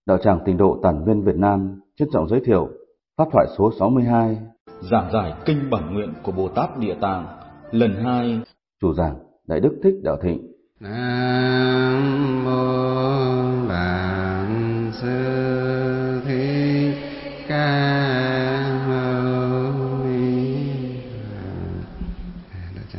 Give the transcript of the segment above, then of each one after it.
Đạo tràng Tịnh độ Tản Viên Việt Nam trân trọng giới thiệu pháp thoại số 62, giảng giải kinh bản nguyện của Bồ Tát Địa Tạng lần 2. Chủ giảng Đại Đức Thích Đạo Thịnh. Nam mô Bản Sư Thích Ca Mâu Ni Phật.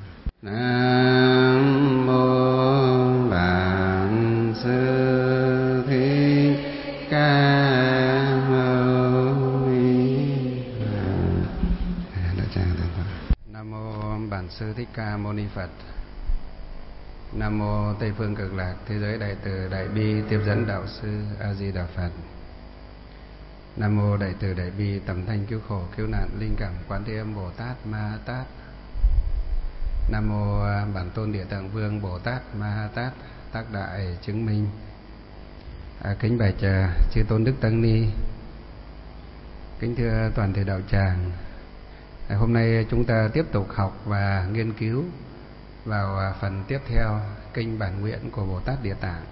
Nam mô Bản Sư Thích Ca Mâu Ni Phật. Nam mô Bản Sư Thích Ca Mâu Ni Phật. Nam mô Tây phương Cực Lạc Thế giới Đại Từ Đại Bi Tiếp dẫn Đạo sư A Di Đà Phật. Nam mô Đại Từ Đại Bi Tầm Thanh Cứu Khổ Cứu Nạn Linh Cảm Quán Thế Âm Bồ Tát Ma Ha Tát. Nam mô Bản Tôn Địa Tạng Vương Bồ Tát Ma Ha Tát Tác Đại Chứng Minh. Kính bạch chư tôn đức tăng ni, kính thưa toàn thể đạo tràng. Hôm nay chúng ta tiếp tục học và nghiên cứu vào phần tiếp theo kinh bản nguyện của Bồ Tát Địa Tạng.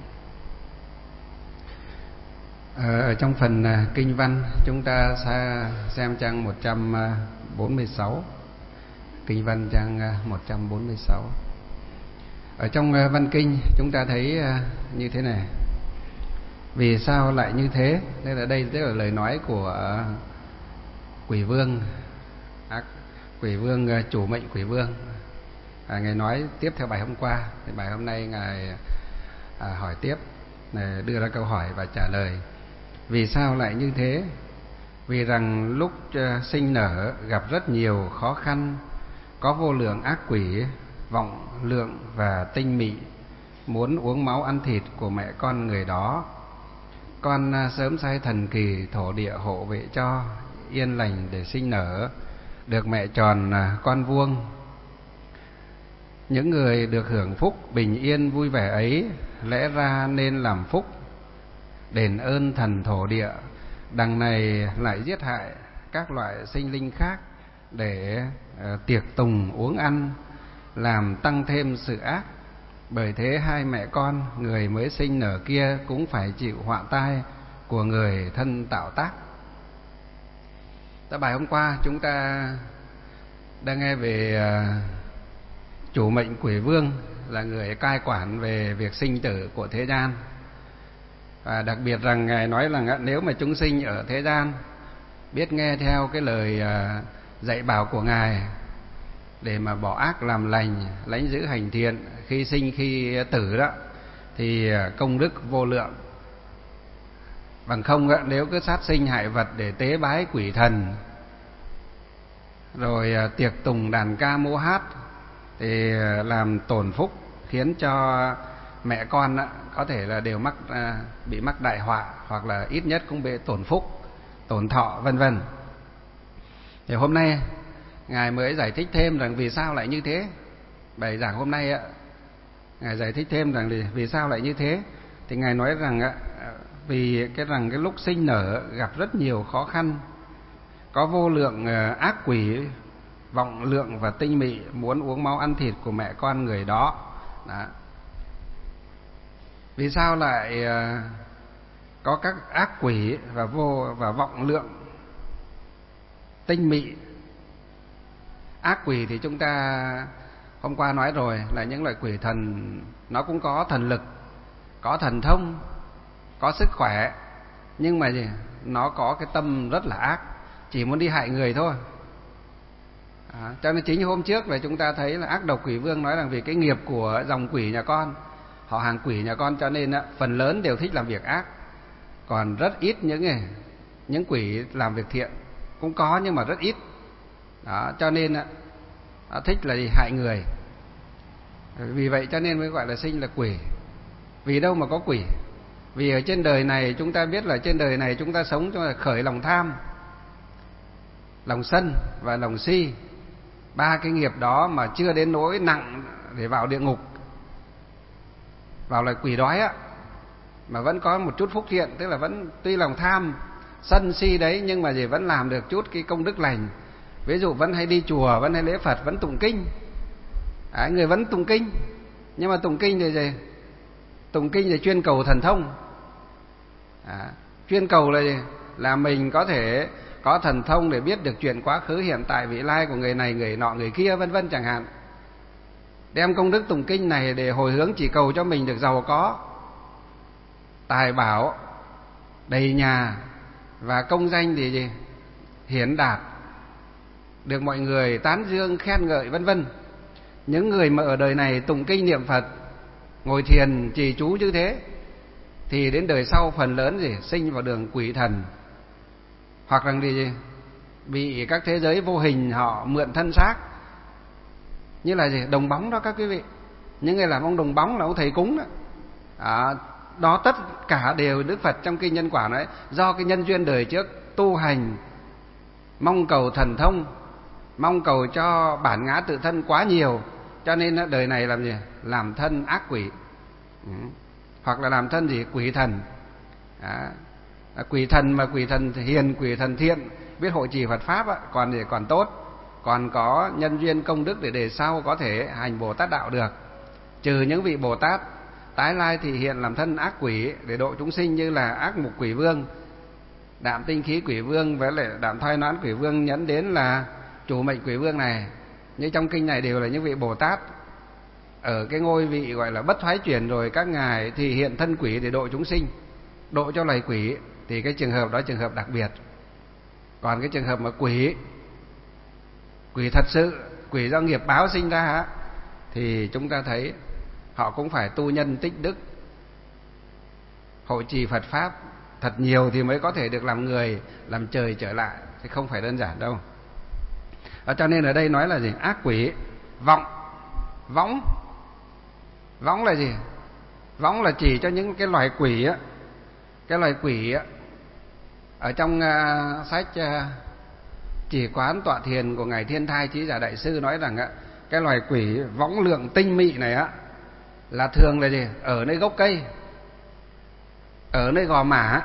Ở trong phần kinh văn chúng ta xem trang 146. Kinh văn trang 146. Ở trong văn kinh chúng ta thấy như thế này: vì sao lại như thế? Đây là lời nói của Quỷ Vương, Quỷ Vương chủ mệnh Quỷ Vương. Ngài nói tiếp theo bài hôm qua, thì bài hôm nay Ngài hỏi tiếp, đưa ra câu hỏi và trả lời. Vì sao lại như thế? Vì rằng lúc sinh nở gặp rất nhiều khó khăn, có vô lượng ác quỷ, vọng lượng và tinh mị muốn uống máu ăn thịt của mẹ con người đó. Con sớm sai thần kỳ thổ địa hộ vệ cho, yên lành để sinh nở, được mẹ tròn con vuông. Những người được hưởng phúc bình yên vui vẻ ấy lẽ ra nên làm phúc, đền ơn thần thổ địa, đằng này lại giết hại các loại sinh linh khác để tiệc tùng uống ăn, làm tăng thêm sự ác. Bởi thế hai mẹ con người mới sinh nở kia cũng phải chịu họa tai của người thân tạo tác. Bài hôm qua chúng ta đang nghe về chủ mệnh Quỷ Vương là người cai quản về việc sinh tử của thế gian. Và đặc biệt rằng Ngài nói rằng nếu mà chúng sinh ở thế gian biết nghe theo cái lời dạy bảo của Ngài để mà bỏ ác làm lành, lãnh giữ hành thiện, khi sinh khi tử đó thì công đức vô lượng. Bằng không nếu cứ sát sinh hại vật để tế bái quỷ thần, rồi tiệc tùng đàn ca múa hát thì làm tổn phúc, khiến cho mẹ con có thể là đều bị mắc đại họa, hoặc là ít nhất cũng bị tổn phúc, tổn thọ vân vân. Thì hôm nay Ngài mới giải thích thêm rằng vì sao lại như thế. Bài giảng hôm nay Ngài giải thích thêm rằng vì sao lại như thế. Thì Ngài nói rằng vì cái lúc sinh nở gặp rất nhiều khó khăn, có vô lượng ác quỷ, vọng lượng và tinh mị muốn uống máu ăn thịt của mẹ con người đó. Vì sao lại có các ác quỷ và vọng lượng, tinh mị? Ác quỷ thì chúng ta hôm qua nói rồi, là những loại quỷ thần, nó cũng có thần lực, có thần thông, có sức khỏe, nhưng mà nó có cái tâm rất là ác, chỉ muốn đi hại người thôi. Cho nên chính hôm trước là chúng ta thấy là ác độc Quỷ Vương nói rằng vì cái nghiệp của dòng quỷ nhà con, họ hàng quỷ nhà con, cho nên phần lớn đều thích làm việc ác, còn rất ít những quỷ làm việc thiện. Cũng có nhưng mà rất ít. Cho nên thích là hại người. Vì vậy cho nên mới gọi là sinh là quỷ. Vì đâu mà có quỷ? Vì ở trên đời này chúng ta biết là trên đời này chúng ta sống cho là khởi lòng tham, lòng sân và lòng si. Ba cái nghiệp đó mà chưa đến nỗi nặng để vào địa ngục, vào loại quỷ đói mà vẫn có một chút phúc thiện, tức là vẫn tuy lòng tham sân si đấy, nhưng mà vẫn làm được chút cái công đức lành. Ví dụ vẫn hay đi chùa, vẫn hay lễ Phật, vẫn tụng kinh. Người vẫn tụng kinh, nhưng mà tụng kinh thì gì? Tụng kinh thì chuyên cầu thần thông. Chuyên cầu là gì? Là mình có thể có thần thông để biết được chuyện quá khứ, hiện tại, vị lai của người này, người nọ, người kia, vân vân chẳng hạn. Đem công đức tụng kinh này để hồi hướng chỉ cầu cho mình được giàu có, tài bảo, đầy nhà, và công danh thì gì? Hiển đạt, được mọi người tán dương khen ngợi, vân vân. Những người mà ở đời này tụng kinh niệm Phật, ngồi thiền trì chú như thế, thì đến đời sau phần lớn gì? Sinh vào đường quỷ thần, hoặc là gì? Bị các thế giới vô hình họ mượn thân xác. Như là gì? Đồng bóng đó các quý vị. Những người làm ông đồng bóng là ông thầy cúng đó. Đó tất cả đều Đức Phật trong kinh Nhân Quả nói, do cái nhân duyên đời trước tu hành, mong cầu thần thông, mong cầu cho bản ngã tự thân quá nhiều, cho nên đời này làm gì? Làm thân ác quỷ. Hoặc là làm thân gì? Quỷ thần. Quỷ thần mà quỷ thần hiền, quỷ thần thiện, biết hộ trì Phật pháp còn thì còn tốt, còn có nhân duyên công đức để đời sau có thể hành Bồ Tát đạo được. Trừ những vị Bồ Tát tái lai thì hiện làm thân ác quỷ để độ chúng sinh, như là ác mục quỷ vương, đạm tinh khí quỷ vương với lại đạm thoái noãn quỷ vương, nhẫn đến là chủ mệnh quỷ vương này. Như trong kinh này đều là những vị Bồ Tát ở cái ngôi vị gọi là bất thoái chuyển rồi, các ngài thì hiện thân quỷ để độ chúng sinh, độ cho loài quỷ, thì cái trường hợp đó trường hợp đặc biệt. Còn cái trường hợp mà quỷ thật sự, quỷ do nghiệp báo sinh ra thì chúng ta thấy họ cũng phải tu nhân tích đức, hộ trì Phật pháp thật nhiều thì mới có thể được làm người, làm trời trở lại, thì không phải đơn giản đâu. Cho nên ở đây nói là gì? Ác quỷ. Vọng. Võng là gì? Võng là chỉ cho những cái loài quỷ á. Cái loài quỷ á, ở trong sách Chỉ Quán Tọa Thiền của ngài Thiên Thai Chí Giả Đại Sư nói rằng cái loài quỷ võng lượng tinh mị này là thường là gì? Ở nơi gốc cây, ở nơi gò mả,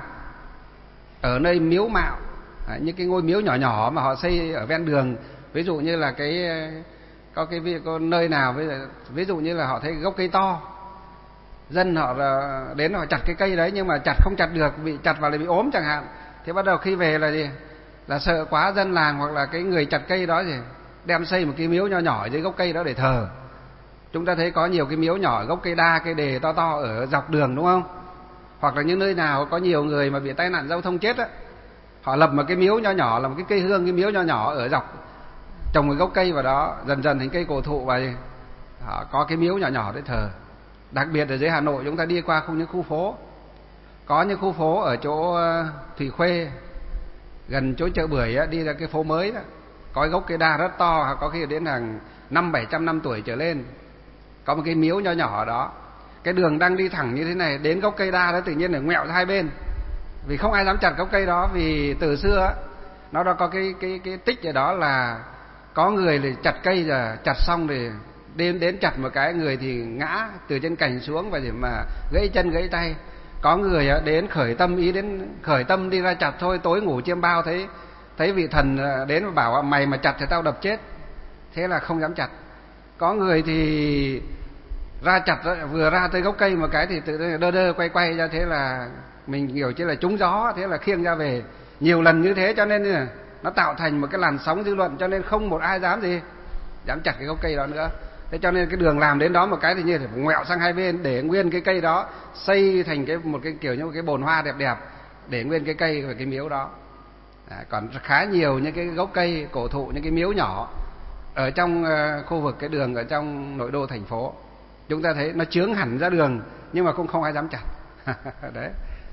ở nơi miếu mạo, những cái ngôi miếu nhỏ nhỏ mà họ xây ở ven đường. Ví dụ như là có nơi nào ví dụ như là họ thấy gốc cây to, dân họ đến họ chặt cái cây đấy, nhưng mà chặt không chặt được, bị chặt vào lại bị ốm chẳng hạn. Thế bắt đầu khi về là gì? Là sợ quá, dân làng hoặc là cái người chặt cây đó gì đem xây một cái miếu nho nhỏ dưới gốc cây đó để thờ. Chúng ta thấy có nhiều cái miếu nhỏ gốc cây đa, cây đề to to ở dọc đường, đúng không? Hoặc là những nơi nào có nhiều người mà bị tai nạn giao thông chết họ lập một cái miếu nho nhỏ, là một cái cây hương, cái miếu nho nhỏ ở dọc, trồng một gốc cây vào đó, dần dần thành cây cổ thụ, và họ có cái miếu nhỏ nhỏ để thờ. Đặc biệt ở dưới Hà Nội chúng ta đi qua không những khu phố, có những khu phố ở chỗ Thủy Khuê, gần chỗ chợ Bưởi đi ra cái phố mới đó, có gốc cây đa rất to, có khi đến hàng 500-700 năm tuổi trở lên, có một cái miếu nho nhỏ ở đó. Cái đường đang đi thẳng như thế này, đến gốc cây đa đó tự nhiên là ngoẹo ra hai bên, vì không ai dám chặt gốc cây đó. Vì từ xưa nó đã có cái tích ở đó là có người thì chặt cây, rồi chặt xong thì đến chặt một cái, người thì ngã từ trên cành xuống và mà gãy chân gãy tay. Có người đến khởi tâm đi ra chặt thôi, tối ngủ chiêm bao thấy vị thần đến và bảo mày mà chặt thì tao đập chết, thế là không dám chặt. Có người thì ra chặt, vừa ra tới gốc cây một cái thì tự đơ quay ra, thế là mình hiểu chứ là trúng gió, thế là khiêng ra về. Nhiều lần như thế cho nên nó tạo thành một cái làn sóng dư luận, cho nên không một ai dám chặt cái gốc cây đó nữa. Thế cho nên cái đường làm đến đó một cái thì như phải ngoẹo sang hai bên để nguyên cái cây đó, xây thành một cái kiểu như một cái bồn hoa đẹp đẹp để nguyên cái cây và cái miếu đó. Còn khá nhiều những cái gốc cây cổ thụ, những cái miếu nhỏ ở trong khu vực cái đường ở trong nội đô thành phố, chúng ta thấy nó chướng hẳn ra đường nhưng mà cũng không ai dám chặt. Đấy.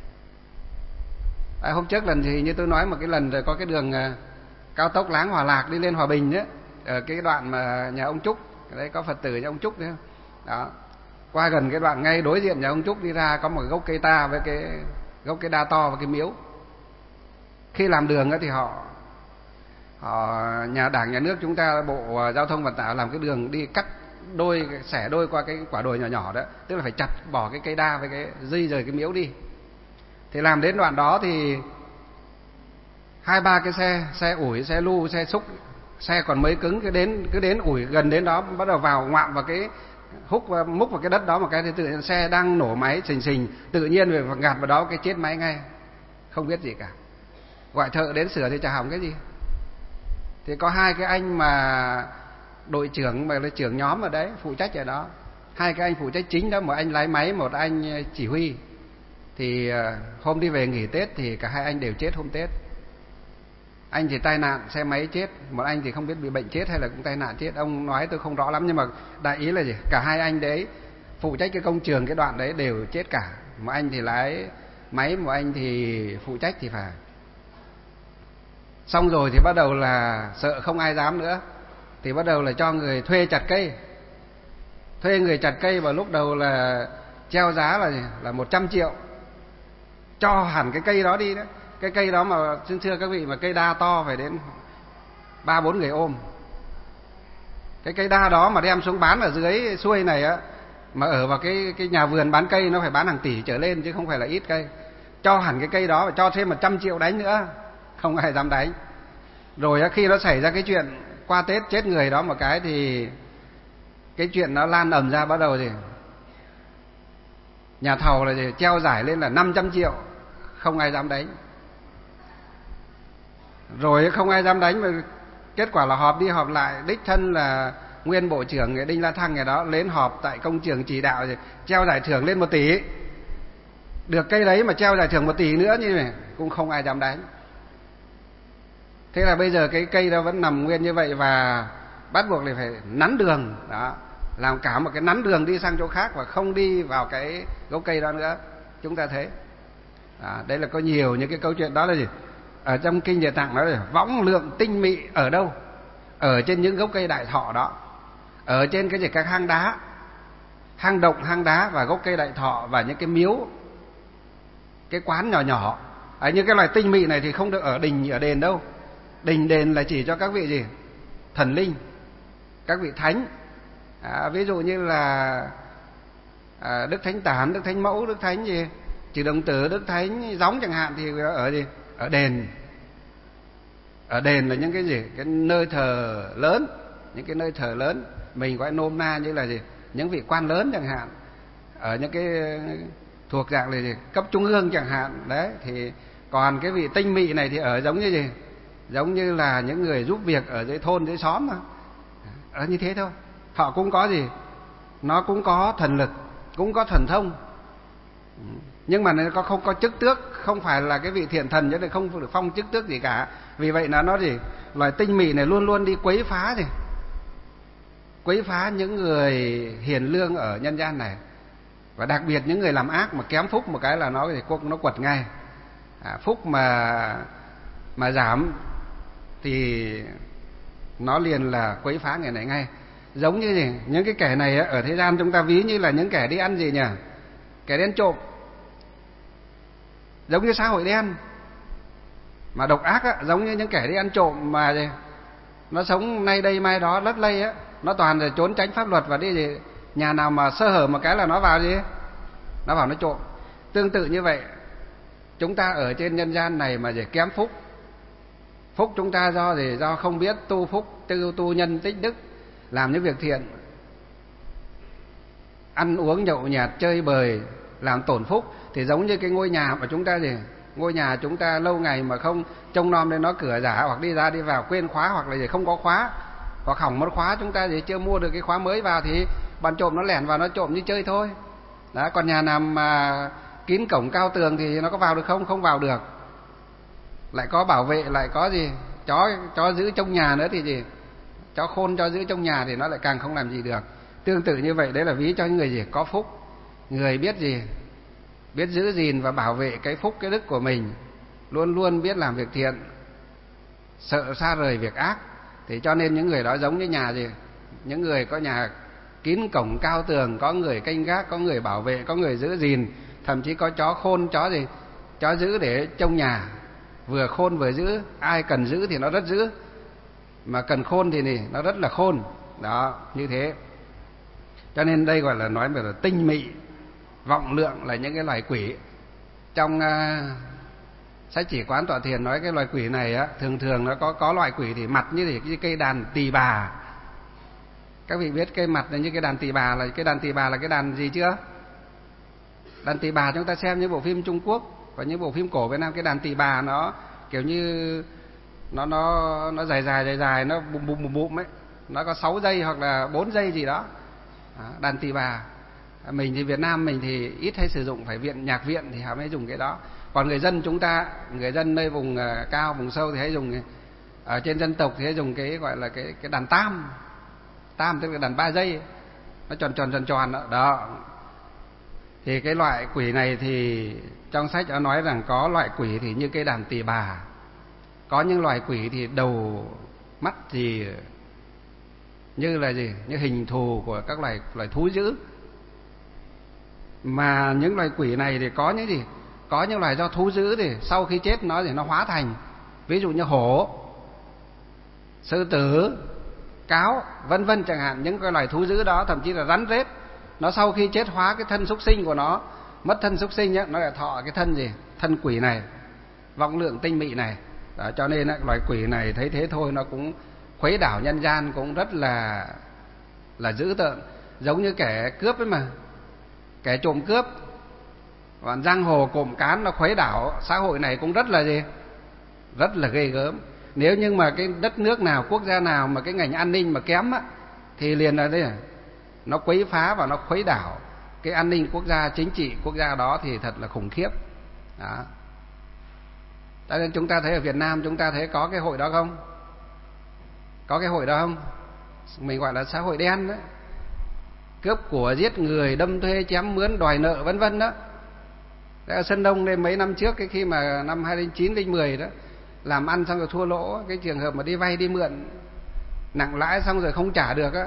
Hôm trước lần thì như tôi nói một cái lần rồi, có cái đường cao tốc Láng Hòa Lạc đi lên Hòa Bình ấy, ở cái đoạn mà nhà ông Trúc đấy, có Phật tử nhà ông Trúc đấy đó, qua gần cái đoạn ngay đối diện nhà ông Trúc đi ra có một gốc cây ta với cái gốc cây đa to và cái miếu. Khi làm đường thì họ nhà Đảng nhà nước chúng ta, Bộ Giao thông Vận tải làm cái đường đi cắt đôi, xẻ đôi qua cái quả đồi nhỏ nhỏ đó, tức là phải chặt bỏ cái cây đa với cái dây rời cái miếu đi. Thì làm đến đoạn đó thì 2-3 cái xe ủi, xe lu, xe xúc, xe còn mới cứng, cứ đến ủi gần đến đó bắt đầu vào ngoạm vào cái húc múc vào cái đất đó một cái thì tự nhiên xe đang nổ máy xình xình, tự nhiên phải gạt vào đó cái chết máy ngay. không biết gì cả. Gọi thợ đến sửa thì chả hỏng cái gì. Thì có hai cái anh mà đội trưởng mà là trưởng nhóm ở đấy, phụ trách ở đó. Hai cái anh phụ trách chính đó, một anh lái máy, một anh chỉ huy. Thì hôm đi về nghỉ Tết thì cả hai anh đều chết hôm Tết. Anh thì tai nạn xe máy chết, một anh thì không biết bị bệnh chết hay là cũng tai nạn chết. Ông nói tôi không rõ lắm, nhưng mà đại ý là gì? Cả hai anh đấy phụ trách cái công trường cái đoạn đấy đều chết cả. Một anh thì lái máy, một anh thì phụ trách thì phải. Xong rồi thì bắt đầu là sợ không ai dám nữa, thì bắt đầu là cho người thuê chặt cây. Thuê người chặt cây vào lúc đầu là treo giá là 100 triệu. Cho hẳn cái cây đó đi đó. Cái cây đó mà xin thưa các vị, mà cây đa to phải đến 3-4 người ôm. Cái cây đa đó mà đem xuống bán ở dưới xuôi này á, mà ở vào cái nhà vườn bán cây nó phải bán hàng tỷ trở lên chứ không phải là ít cây. Cho hẳn cái cây đó và cho thêm 100 triệu đánh nữa, không ai dám đánh. Rồi khi nó xảy ra cái chuyện qua Tết chết người đó một cái thì cái chuyện nó lan ầm ra, bắt đầu thì nhà thầu là gì? Treo giải lên là 500 triệu, không ai dám đánh. Rồi không ai dám đánh, mà kết quả là họp đi họp lại, đích thân là nguyên bộ trưởng Đinh La Thăng ngày đó đến họp tại công trường chỉ đạo rồi treo giải thưởng lên 1 tỷ. Được cây đấy mà treo giải thưởng 1 tỷ nữa như này cũng không ai dám đánh. Thế là bây giờ cái cây đó vẫn nằm nguyên như vậy, và bắt buộc là phải nắn đường đó, làm cả một cái nắn đường đi sang chỗ khác và không đi vào cái gốc cây đó nữa. Chúng ta thấy đây là có nhiều những cái câu chuyện đó là gì? Ở trong kinh Địa Tạng nói là võng lượng tinh mị ở đâu? Ở trên những gốc cây đại thọ đó, ở trên cái gì các hang đá, hang động, hang đá và gốc cây đại thọ và những cái miếu, cái quán nhỏ nhỏ. Những cái loài tinh mị này thì không được ở đình ở đền đâu. Đình đền là chỉ cho các vị gì? Thần linh, các vị thánh. Ví dụ như là Đức Thánh Tản, Đức Thánh Mẫu, Đức Thánh gì? Trừ Đồng Tử, Đức Thánh Gióng chẳng hạn thì ở gì? Ở đền. Ở đền là những cái gì? Cái nơi thờ lớn, những cái nơi thờ lớn. Mình gọi nôm na như là gì? Những vị quan lớn chẳng hạn. Ở những cái thuộc dạng là gì? Cấp trung ương chẳng hạn. Đấy, thì còn cái vị tinh mị này thì ở giống như gì? Giống như là những người giúp việc ở dưới thôn, dưới xóm mà. Ở như thế thôi. Họ cũng có gì? Nó cũng có thần lực, cũng có thần thông. Nhưng mà nó không có chức tước, không phải là cái vị thiện thần, cho nên không được phong chức tước gì cả. Vì vậy là nó gì? Loài tinh mị này luôn luôn đi quấy phá gì? Quấy phá những người hiền lương ở nhân gian này. Và đặc biệt những người làm ác mà kém phúc một cái là nó quật ngay. Phúc mà giảm thì nó liền là quấy phá người này ngay. Giống như gì? Những cái kẻ này ở thế gian chúng ta ví như là những kẻ đi ăn gì nhỉ? Kẻ đi ăn trộm. Giống như xã hội đen mà độc ác á, giống như những kẻ đi ăn trộm mà gì? Nó sống nay đây mai đó lất lây á, nó toàn là trốn tránh pháp luật và đi gì? Nhà nào mà sơ hở một cái là nó vào gì? Nó vào nó trộm. Tương tự như vậy, chúng ta ở trên nhân gian này mà gì? Kém phúc. Phúc chúng ta do gì? Do không biết tu phúc, tu nhân tích đức, làm những việc thiện, ăn uống nhậu nhẹt chơi bời làm tổn phúc. Thì giống như cái ngôi nhà mà chúng ta gì? Ngôi nhà chúng ta lâu ngày mà không trông nom đến nó cửa giả, hoặc đi ra đi vào quên khóa, hoặc là gì không có khóa, hoặc hỏng mất khóa, chúng ta gì chưa mua được cái khóa mới vào thì bọn trộm nó lẻn vào nó trộm như chơi thôi. Đó, còn nhà nào mà kín cổng cao tường thì nó có vào được không? Không vào được. Lại có bảo vệ, lại có gì? Chó giữ trong nhà nữa thì gì? Chó khôn cho giữ trong nhà thì nó lại càng không làm gì được. Tương tự như vậy, đấy là ví cho những người gì? Có phúc. Người biết gì? Biết giữ gìn và bảo vệ cái phúc, cái đức của mình, luôn luôn biết làm việc thiện, sợ xa rời việc ác. Thì cho nên những người đó giống như nhà gì? Những người có nhà kín cổng cao tường, có người canh gác, có người bảo vệ, có người giữ gìn, thậm chí có chó khôn, chó gì? Chó giữ để trông nhà, vừa khôn vừa giữ. Ai cần giữ thì nó rất giữ, mà cần khôn thì nó rất là khôn. Đó, như thế. Cho nên đây gọi là nói về là tinh mị, vọng lượng là những cái loài quỷ. Trong sách Chỉ Quán Tọa Thiền nói cái loài quỷ này á, thường nó có loài quỷ thì mặt như cái cây đàn tỳ bà. Các vị biết cây mặt là như cái đàn tỳ bà, là cái đàn tỳ bà là cái đàn gì chưa? Đàn tỳ bà chúng ta xem những bộ phim Trung Quốc và những bộ phim cổ Việt Nam, cái đàn tỳ bà nó kiểu như nó dài, nó bụm ấy, nó có 6 giây hoặc là 4 giây gì đó. Đàn tỳ bà. Mình thì Việt Nam mình thì ít hay sử dụng, phải nhạc viện thì họ mới dùng cái đó. Còn người dân chúng ta, người dân nơi vùng cao, vùng sâu thì hay dùng, ở trên dân tộc thì hay dùng cái gọi là cái đàn tam. Tam tức là đàn 3 giây, nó tròn đó. Thì cái loại quỷ này thì trong sách nó nói rằng có loại quỷ thì như cái đàn tỳ bà, có những loại quỷ thì đầu mắt thì như là gì, như hình thù của các loài thú dữ. Mà những loài quỷ này thì có những gì, có những loài do thú dữ thì sau khi chết nó thì nó hóa thành, ví dụ như hổ, sư tử, cáo, vân vân chẳng hạn. Những cái loài thú dữ đó, thậm chí là rắn rết, nó sau khi chết hóa cái thân súc sinh của nó, mất thân súc sinh ấy, nó lại thọ cái thân gì, thân quỷ này, vọng lượng tinh mị này đó. Cho nên loài quỷ này thấy thế thôi nó cũng khuấy đảo nhân gian, cũng rất là dữ tợn. Giống như kẻ cướp ấy mà, kẻ trộm cướp, còn giang hồ cộm cán nó khuấy đảo xã hội này cũng rất là gì, rất là ghê gớm. Nếu như mà cái đất nước nào, quốc gia nào mà cái ngành an ninh mà kém á, thì liền là đây, nó quấy phá và nó khuấy đảo cái an ninh quốc gia, chính trị quốc gia đó thì thật là khủng khiếp đó. Cho nên chúng ta thấy ở Việt Nam chúng ta thấy có cái hội đó không? Có cái hội đó không? Mình gọi là xã hội đen đấy. Cướp của, giết người, đâm thuê, chém mướn, đòi nợ vân vân đó. Đấy, ở Sơn Đông đây mấy năm trước, cái khi mà năm 2009, 2010 đó, làm ăn xong rồi thua lỗ, cái trường hợp mà đi vay đi mượn nặng lãi xong rồi không trả được á,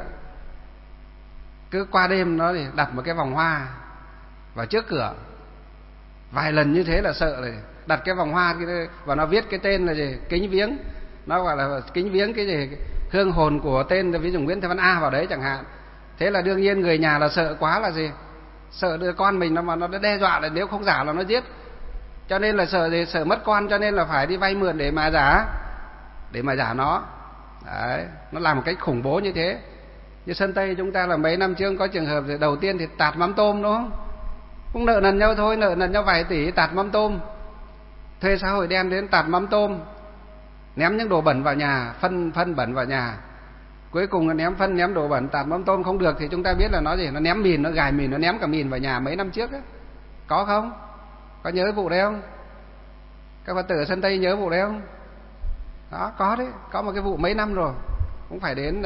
cứ qua đêm nó thì đặt một cái vòng hoa vào trước cửa. Vài lần như thế là sợ rồi, đặt cái vòng hoa và nó viết cái tên là gì, kính viếng, nó gọi là kính viếng cái gì, hương hồn của tên, ví dụ Nguyễn Thế Văn A vào đấy chẳng hạn. Thế là đương nhiên người nhà là sợ quá là gì, sợ đứa con mình nó đe dọa là nếu không giả là nó giết. Cho nên là sợ gì, sợ mất con, cho nên là phải đi vay mượn để mà giả nó. Đấy, nó làm một cách khủng bố như thế. Như Sơn Tây chúng ta là mấy năm trước có trường hợp đầu tiên thì tạt mắm tôm, đúng không? Cũng nợ nần nhau thôi, nợ nần nhau vài tỷ, tạt mắm tôm, thuê xã hội đen đến tạt mắm tôm, ném những đồ bẩn vào nhà, phân bẩn vào nhà. Cuối cùng là ném phân, ném đồ bẩn, tạt mắm tôm không được thì chúng ta biết là nó gì, nó ném mìn, nó gài mìn, nó ném cả mìn vào nhà mấy năm trước á. Có không? Có nhớ vụ đấy không? Các Phật tử ở Sơn Tây nhớ vụ đấy không? Đó, có đấy, có một cái vụ mấy năm rồi, cũng phải đến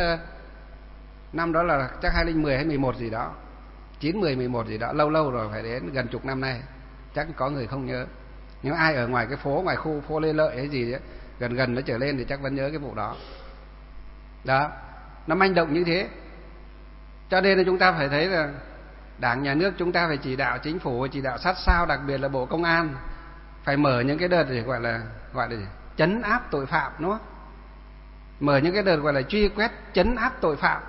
năm đó là chắc 2010 hay 11 gì đó, 9, 10, 11 gì đó, lâu rồi, phải đến gần chục năm nay. Chắc có người không nhớ. Nhưng ai ở ngoài cái phố, ngoài khu phố Lê Lợi hay gì đấy, gần nó trở lên thì chắc vẫn nhớ cái vụ đó. Đó, nó manh động như thế. Cho nên là chúng ta phải thấy là Đảng, Nhà nước chúng ta phải chỉ đạo, chính phủ phải chỉ đạo sát sao, đặc biệt là Bộ Công an phải mở những cái đợt để gọi là trấn áp tội phạm, đúng không? Mở những cái đợt gọi là truy quét, trấn áp tội phạm.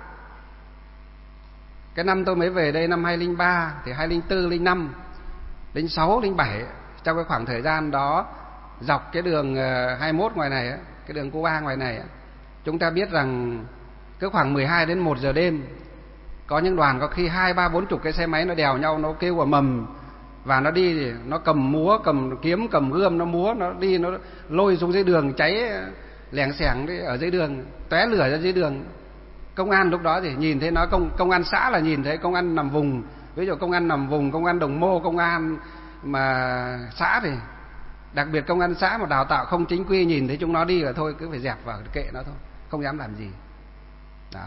Cái năm tôi mới về đây năm 2003 thì 2004, 2005, 2006, 2007, trong cái khoảng thời gian đó, dọc cái đường 21 ngoài này, cái đường Cuba ngoài này, chúng ta biết rằng cứ khoảng 12 đến 1 giờ đêm có những đoàn có khi 2, 3, 40 cái xe máy nó đèo nhau, nó kêu quả mầm và nó đi thì nó cầm múa, cầm kiếm, cầm gươm, nó múa, nó đi, nó lôi xuống dưới đường, cháy lẻng xẻng đi ở dưới đường, tóe lửa ra dưới đường. Công an lúc đó thì nhìn thấy nó, công an xã là nhìn thấy công an nằm vùng, ví dụ công an nằm vùng, công an Đồng Mô, công an mà xã thì đặc biệt công an xã mà đào tạo không chính quy, nhìn thấy chúng nó đi là thôi cứ phải dẹp vào kệ nó thôi, không dám làm gì. Đó.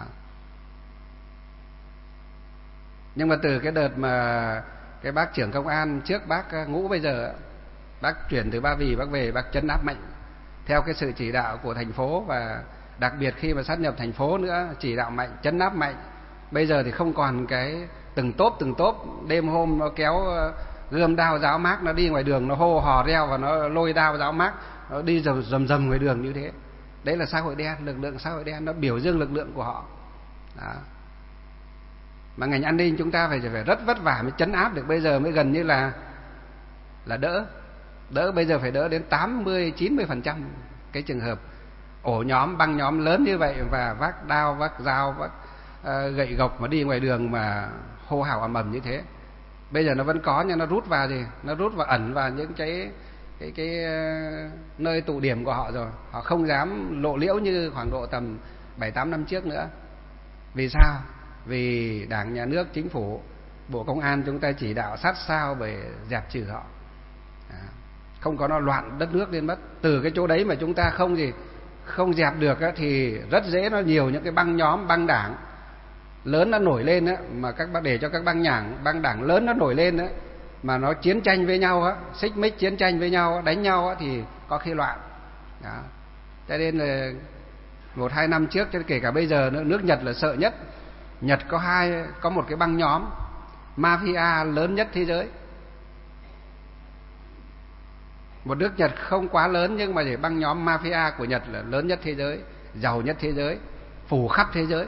Nhưng mà từ cái đợt mà cái bác trưởng công an trước bác Ngũ bây giờ, bác chuyển từ Ba Vì bác về, bác trấn áp mạnh theo cái sự chỉ đạo của thành phố, và đặc biệt khi mà sát nhập thành phố nữa, chỉ đạo mạnh, trấn áp mạnh. Bây giờ thì không còn cái từng tốp đêm hôm nó kéo gươm đao giáo mác, nó đi ngoài đường, nó hô hò reo và nó lôi đao giáo mác, nó đi rầm ngoài đường như thế. Đấy là xã hội đen, lực lượng xã hội đen, nó biểu dương lực lượng của họ. Đó. Mà ngành an ninh chúng ta phải rất vất vả mới trấn áp được, bây giờ mới gần như là đỡ, bây giờ phải đỡ đến 80-90% cái trường hợp ổ nhóm, băng nhóm lớn như vậy và vác đao, vác dao, vác gậy gộc mà đi ngoài đường mà hô hào ầm ầm như thế. Bây giờ nó vẫn có nhưng nó rút vào gì? Nó rút vào ẩn vào những cái nơi tụ điểm của họ rồi. Họ không dám lộ liễu như khoảng độ tầm 7-8 năm trước nữa. Vì sao? Vì Đảng, Nhà nước, Chính phủ, Bộ Công an chúng ta chỉ đạo sát sao để dẹp trừ họ. Không có nó loạn đất nước lên mất. Từ cái chỗ đấy mà chúng ta không dẹp được thì rất dễ nó nhiều những cái băng nhóm, băng đảng lớn nó nổi lên á, mà để cho các băng đảng lớn nó nổi lên á, mà nó chiến tranh với nhau á, xích mích chiến tranh với nhau, đánh nhau á, thì có khi loạn. Đó. Cho nên là 1-2 năm trước, cho kể cả bây giờ nước Nhật là sợ nhất. Nhật có một cái băng nhóm mafia lớn nhất thế giới. Một nước Nhật không quá lớn nhưng mà băng nhóm mafia của Nhật là lớn nhất thế giới, giàu nhất thế giới, phủ khắp thế giới.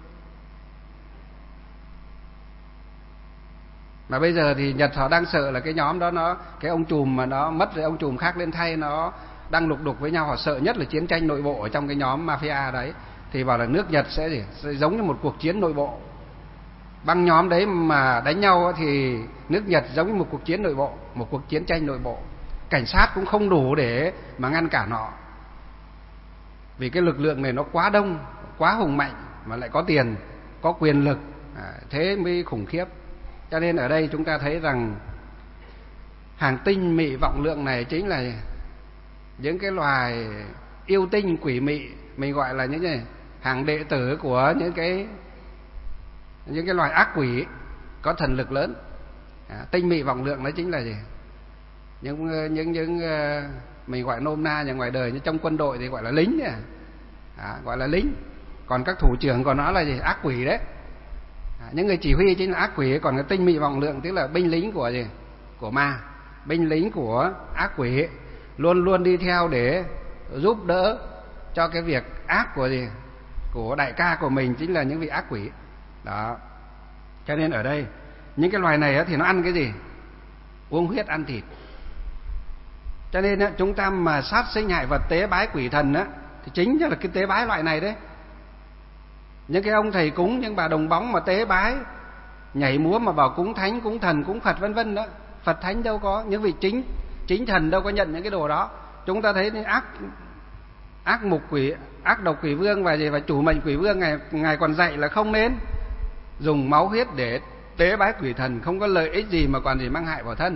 Mà bây giờ thì Nhật họ đang sợ là cái nhóm đó cái ông trùm mà nó mất rồi ông trùm khác lên thay, nó đang lục đục với nhau. Họ sợ nhất là chiến tranh nội bộ ở trong cái nhóm mafia đấy. Thì bảo là nước Nhật sẽ giống như một cuộc chiến nội bộ. Băng nhóm đấy mà đánh nhau thì nước Nhật giống như một cuộc chiến nội bộ, một cuộc chiến tranh nội bộ. Cảnh sát cũng không đủ để mà ngăn cản họ. Vì cái lực lượng này nó quá đông, quá hùng mạnh, mà lại có tiền, có quyền lực, thế mới khủng khiếp. Cho nên ở đây chúng ta thấy rằng hàng tinh mị vọng lượng này chính là những cái loài yêu tinh quỷ mị, mình gọi là những cái hàng đệ tử của những cái loài ác quỷ có thần lực lớn. Tinh mị vọng lượng đó chính là gì? Những mình gọi nôm na như ngoài đời, như trong quân đội thì gọi là lính, gọi là lính. Còn các thủ trưởng còn nói là gì? Ác quỷ đấy. Những người chỉ huy chính là ác quỷ. Còn cái tinh mị vọng lượng tức là binh lính của gì? Của ma, binh lính của ác quỷ, luôn luôn đi theo để giúp đỡ cho cái việc ác của gì? Của đại ca của mình, chính là những vị ác quỷ. Đó. Cho nên ở đây những cái loài này thì nó ăn cái gì? Uống huyết, ăn thịt. Cho nên chúng ta mà sát sinh hại vật, tế bái quỷ thần thì chính là cái tế bái loại này đấy. Những cái ông thầy cúng, những bà đồng bóng mà tế bái, nhảy múa mà bảo cúng thánh, cúng thần, cúng Phật vân vân đó. Phật thánh đâu có, những vị chính thần đâu có nhận những cái đồ đó. Chúng ta thấy ác mục quỷ, ác độc quỷ vương và chủ mệnh quỷ vương ngài còn dạy là không nên dùng máu huyết để tế bái quỷ thần, không có lợi ích gì mà còn gì mang hại vào thân.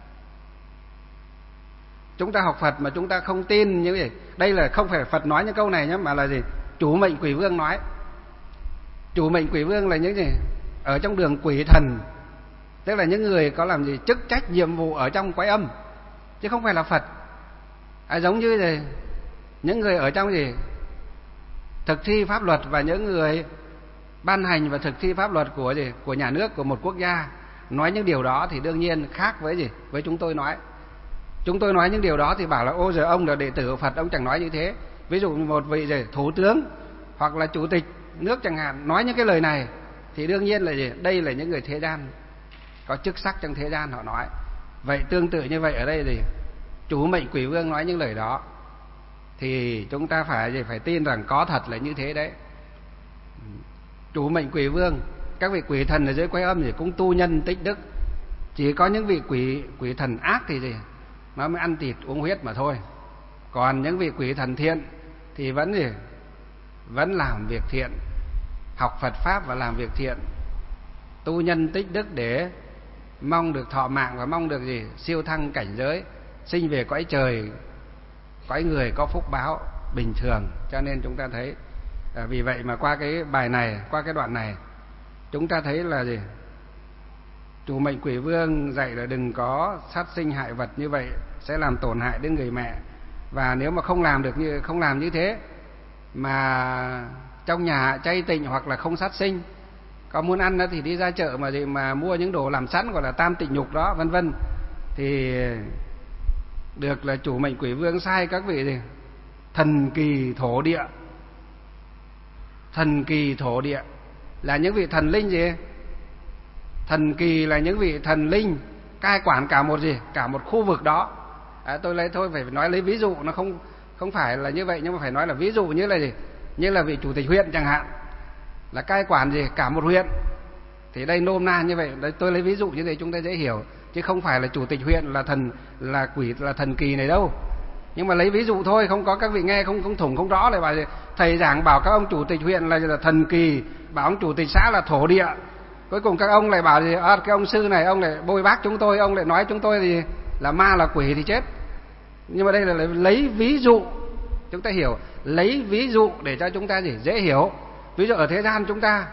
Chúng ta học Phật mà chúng ta không tin những gì. Đây là không phải Phật nói những câu này nhé, mà là gì? Chủ mệnh quỷ vương nói. Chủ mệnh quỷ vương là những gì? Ở trong đường quỷ thần, tức là những người có làm gì? Chức trách nhiệm vụ ở trong quái âm, chứ không phải là Phật. Giống như gì? Những người ở trong gì? Thực thi pháp luật, và những người ban hành và thực thi pháp luật của gì? Của nhà nước, của một quốc gia. Nói những điều đó thì đương nhiên khác với gì? Với chúng tôi nói. Chúng tôi nói những điều đó thì bảo là ô giờ ông là đệ tử của Phật, ông chẳng nói như thế. Ví dụ như một vị gì? Thủ tướng hoặc là chủ tịch nước chẳng hạn nói những cái lời này thì đương nhiên là gì? Đây là những người thế gian, có chức sắc trong thế gian họ nói. Vậy tương tự như vậy ở đây thì chủ mệnh quỷ vương nói những lời đó thì chúng ta phải tin rằng có thật là như thế đấy. Chủ mệnh quỷ vương, các vị quỷ thần ở dưới quái âm thì cũng tu nhân tích đức. Chỉ có những vị quỷ thần ác thì gì? Nó mới ăn thịt uống huyết mà thôi. Còn những vị quỷ thần thiện thì vẫn làm việc thiện, học Phật pháp và làm việc thiện, tu nhân tích đức để mong được thọ mạng và mong được gì? Siêu thăng cảnh giới, sinh về cõi trời, cõi người có phúc báo bình thường. Cho nên chúng ta thấy vì vậy mà qua cái bài này, qua cái đoạn này, chúng ta thấy là gì? Chủ mệnh quỷ vương dạy là đừng có sát sinh hại vật, như vậy sẽ làm tổn hại đến người mẹ. Và nếu mà không làm như thế, mà trong nhà chay tịnh hoặc là không sát sinh, có muốn ăn thì đi ra chợ mà mua những đồ làm sẵn gọi là tam tịnh nhục đó vân vân, thì được là chủ mệnh quỷ vương sai các vị gì? Thần kỳ thổ địa. Thần kỳ thổ địa là những vị thần linh gì? Thần kỳ là những vị thần linh cai quản cả một gì? Cả một khu vực đó. Tôi phải nói lấy ví dụ, nó không phải là như vậy, nhưng mà phải nói là ví dụ như là gì? Như là vị chủ tịch huyện chẳng hạn, là cai quản gì? Cả một huyện. Thì đây nôm na như vậy, đấy, tôi lấy ví dụ như thế chúng ta dễ hiểu, chứ không phải là chủ tịch huyện là thần, là quỷ, là thần kỳ này đâu. Nhưng mà lấy ví dụ thôi, không có các vị nghe không thủng không rõ lại bảo thầy giảng bảo các ông chủ tịch huyện là thần kỳ, bảo ông chủ tịch xã là thổ địa. Cuối cùng các ông lại bảo gì cái ông sư này ông lại bôi bác chúng tôi, ông lại nói chúng tôi thì là ma là quỷ thì chết. Nhưng mà đây là lấy ví dụ, chúng ta hiểu, lấy ví dụ để cho chúng ta gì dễ hiểu. Ví dụ ở thế gian chúng ta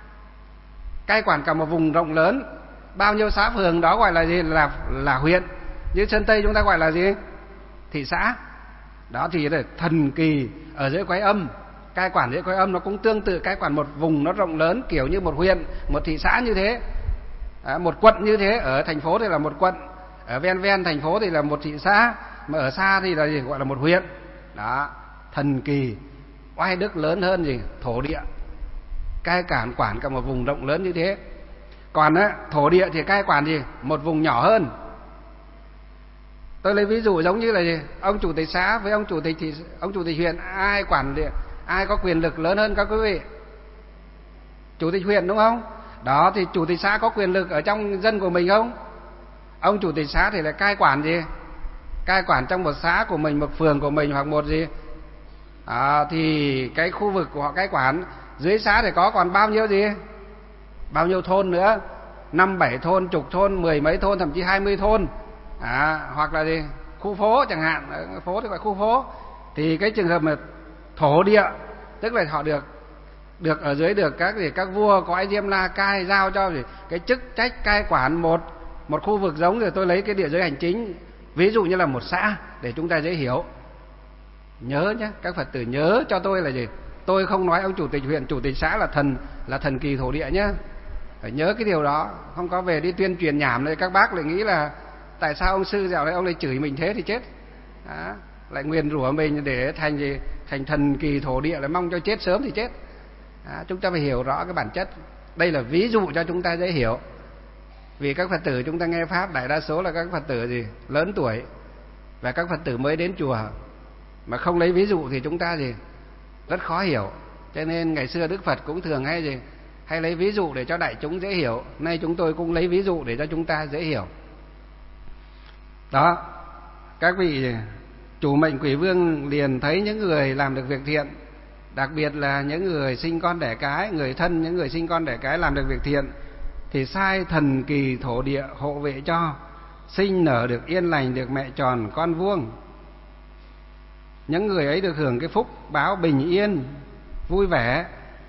cai quản cả một vùng rộng lớn, bao nhiêu xã phường đó gọi là gì, là huyện. Như Sơn Tây chúng ta gọi là gì, thị xã. Đó thì là thần kỳ ở dưới Quái Âm. Cai quản dưới Quái Âm nó cũng tương tự cai quản một vùng nó rộng lớn, kiểu như một huyện, một thị xã như thế, một quận như thế. Ở thành phố thì là một quận, ở ven thành phố thì là một thị xã, mà ở xa thì là gì, gọi là một huyện. Đó, thần kỳ, oai đức lớn hơn gì, thổ địa, cai quản cả một vùng rộng lớn như thế. Còn thổ địa thì cai quản gì, một vùng nhỏ hơn. Tôi lấy ví dụ giống như là gì, ông chủ tịch xã với ông chủ tịch huyện, ai có quyền lực lớn hơn các quý vị? Chủ tịch huyện đúng không? Đó thì chủ tịch xã có quyền lực ở trong dân của mình không? Ông chủ tịch xã thì là cai quản gì? Cai quản trong một xã của mình, một phường của mình, hoặc một gì? Thì cái khu vực của họ cai quản, dưới xã thì có còn bao nhiêu gì? Bao nhiêu thôn nữa? 5-7 thôn, chục thôn, 10 mấy thôn, thậm chí 20 thôn. Hoặc là gì? Khu phố chẳng hạn, phố thì gọi khu phố. Thì cái trường hợp mà thổ địa, tức là họ được ở dưới được các vua cõi Diêm La cai giao cho cái chức trách cai quản một khu vực, giống rồi tôi lấy cái địa giới hành chính ví dụ như là một xã để chúng ta dễ hiểu. Nhớ nhé, các Phật tử nhớ cho tôi là gì? Tôi không nói ông chủ tịch huyện, chủ tịch xã là thần kỳ thổ địa nhé. Phải nhớ cái điều đó, không có về đi tuyên truyền nhảm này các bác lại nghĩ là tại sao ông sư dạo này ông lại chửi mình thế thì chết. Lại nguyền rủa mình để thành thần kỳ thổ địa, lại mong cho chết sớm thì chết. Chúng ta phải hiểu rõ cái bản chất. Đây là ví dụ cho chúng ta dễ hiểu. Vì các Phật tử chúng ta nghe Pháp đại đa số là các Phật tử gì lớn tuổi, và các Phật tử mới đến chùa, mà không lấy ví dụ thì chúng ta gì rất khó hiểu. Cho nên ngày xưa Đức Phật cũng thường hay lấy ví dụ để cho đại chúng dễ hiểu. Nay chúng tôi cũng lấy ví dụ để cho chúng ta dễ hiểu. Đó, các vị chủ mệnh quỷ vương liền thấy những người làm được việc thiện, đặc biệt là những người sinh con đẻ cái, người thân những người sinh con đẻ cái làm được việc thiện, thì sai thần kỳ thổ địa hộ vệ cho, sinh nở được yên lành, được mẹ tròn con vuông. Những người ấy được hưởng cái phúc báo bình yên, vui vẻ.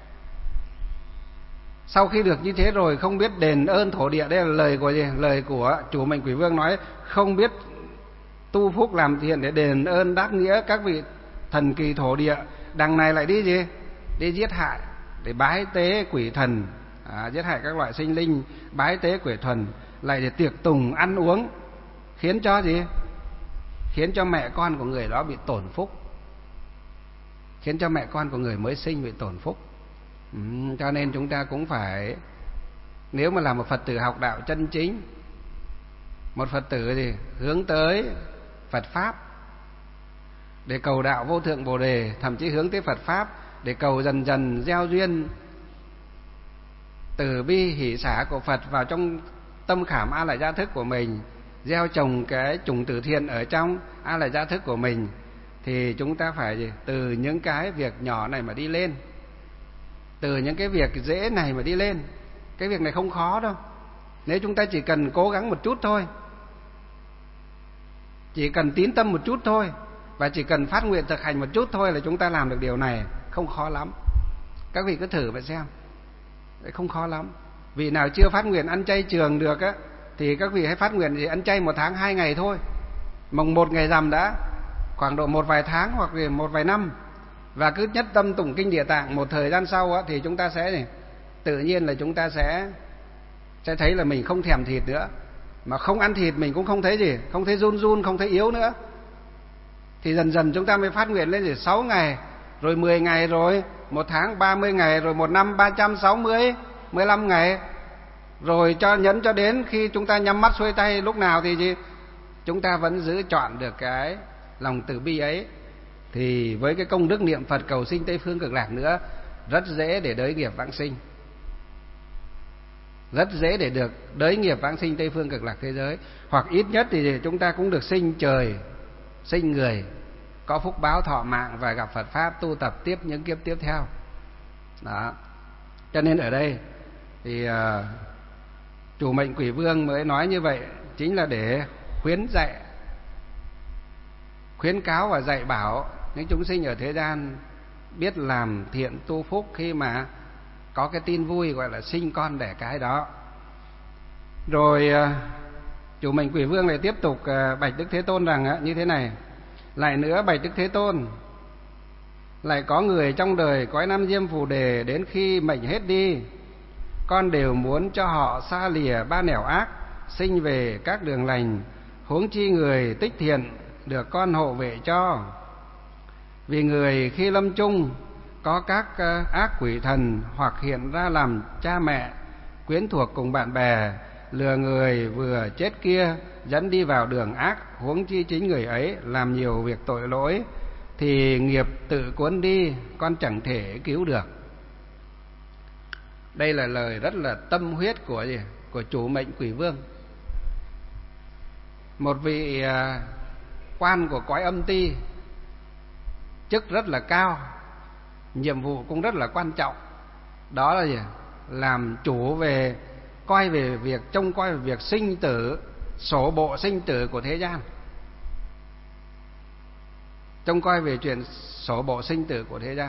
Sau khi được như thế rồi không biết đền ơn thổ địa. Đây là lời của gì? Lời của chủ mệnh quỷ vương nói không biết tu phúc làm thiện để đền ơn đáp nghĩa các vị thần kỳ thổ địa. Đằng này lại đi gì? Đi giết hại, để bái tế quỷ thần, giết hại các loại sinh linh, bái tế quỷ thần, lại để tiệc tùng ăn uống, khiến cho gì? Khiến cho mẹ con của người đó bị tổn phúc, khiến cho mẹ con của người mới sinh bị tổn phúc. Cho nên chúng ta cũng phải, nếu mà là một Phật tử học đạo chân chính, một Phật tử gì hướng tới Phật Pháp để cầu đạo vô thượng Bồ Đề, thậm chí hướng tới Phật Pháp để cầu dần dần gieo duyên từ bi hỷ xả của Phật vào trong tâm khảm A Lại Gia Thức của mình, gieo trồng cái chủng tử thiện ở trong A Lại Gia Thức của mình, thì chúng ta phải gì? Từ những cái việc nhỏ này mà đi lên, từ những cái việc dễ này mà đi lên. Cái việc này không khó đâu, nếu chúng ta chỉ cần cố gắng một chút thôi, chỉ cần tín tâm một chút thôi, và chỉ cần phát nguyện thực hành một chút thôi là chúng ta làm được điều này, không khó lắm. Các vị cứ thử vậy xem, không khó lắm. Vị nào chưa phát nguyện ăn chay trường được á, thì các vị hãy phát nguyện gì ăn chay 1 tháng 2 ngày thôi, mồng 1 ngày rằm đã, khoảng độ một vài tháng hoặc một vài năm, và cứ nhất tâm tụng kinh Địa Tạng. Một thời gian sau á, thì chúng ta sẽ tự nhiên là chúng ta sẽ thấy là mình không thèm thịt nữa, mà không ăn thịt mình cũng không thấy gì, không thấy run, không thấy yếu nữa. Thì dần dần chúng ta mới phát nguyện lên gì 6 ngày, rồi 10 ngày, rồi 1 tháng 30 ngày, rồi 1 năm 360, 15 ngày, rồi cho nhẫn cho đến khi chúng ta nhắm mắt xuôi tay lúc nào thì gì chúng ta vẫn giữ trọn được cái lòng từ bi ấy. Thì với cái công đức niệm Phật cầu sinh Tây Phương Cực Lạc nữa, rất dễ để đới nghiệp vãng sinh. rất dễ để được đới nghiệp vãng sinh Tây phương Cực Lạc thế giới, hoặc ít nhất thì chúng ta cũng được sinh trời, sinh người, có phúc báo thọ mạng và gặp Phật pháp tu tập tiếp những kiếp tiếp theo. Đó. Cho nên ở đây thì chủ mệnh Quỷ Vương mới nói như vậy, chính là để khuyến cáo và dạy bảo những chúng sinh ở thế gian biết làm thiện tu phúc khi mà có cái tin vui gọi là sinh con đẻ cái đó. Rồi chủ mệnh Quỷ Vương lại tiếp tục bạch Đức Thế Tôn rằng như thế này: lại nữa bạch Đức Thế Tôn, lại có người trong đời cõi Nam Diêm Phù Đề đến khi mệnh hết đi, con đều muốn cho họ xa lìa ba nẻo ác, sinh về các đường lành, huống chi người tích thiện được con hộ vệ cho. Vì người khi lâm chung có các ác quỷ thần hoặc hiện ra làm cha mẹ, quyến thuộc cùng bạn bè, lừa người vừa chết kia dẫn đi vào đường ác, huống chi chính người ấy làm nhiều việc tội lỗi, thì nghiệp tự cuốn đi, con chẳng thể cứu được. Đây là lời rất là tâm huyết của chủ mệnh Quỷ Vương, một vị quan của cõi âm ti, chức rất là cao, nhiệm vụ cũng rất là quan trọng. Đó là gì? Làm chủ về coi về việc trông coi về việc sinh tử, sổ bộ sinh tử của thế gian, trông coi về chuyện sổ bộ sinh tử của thế gian.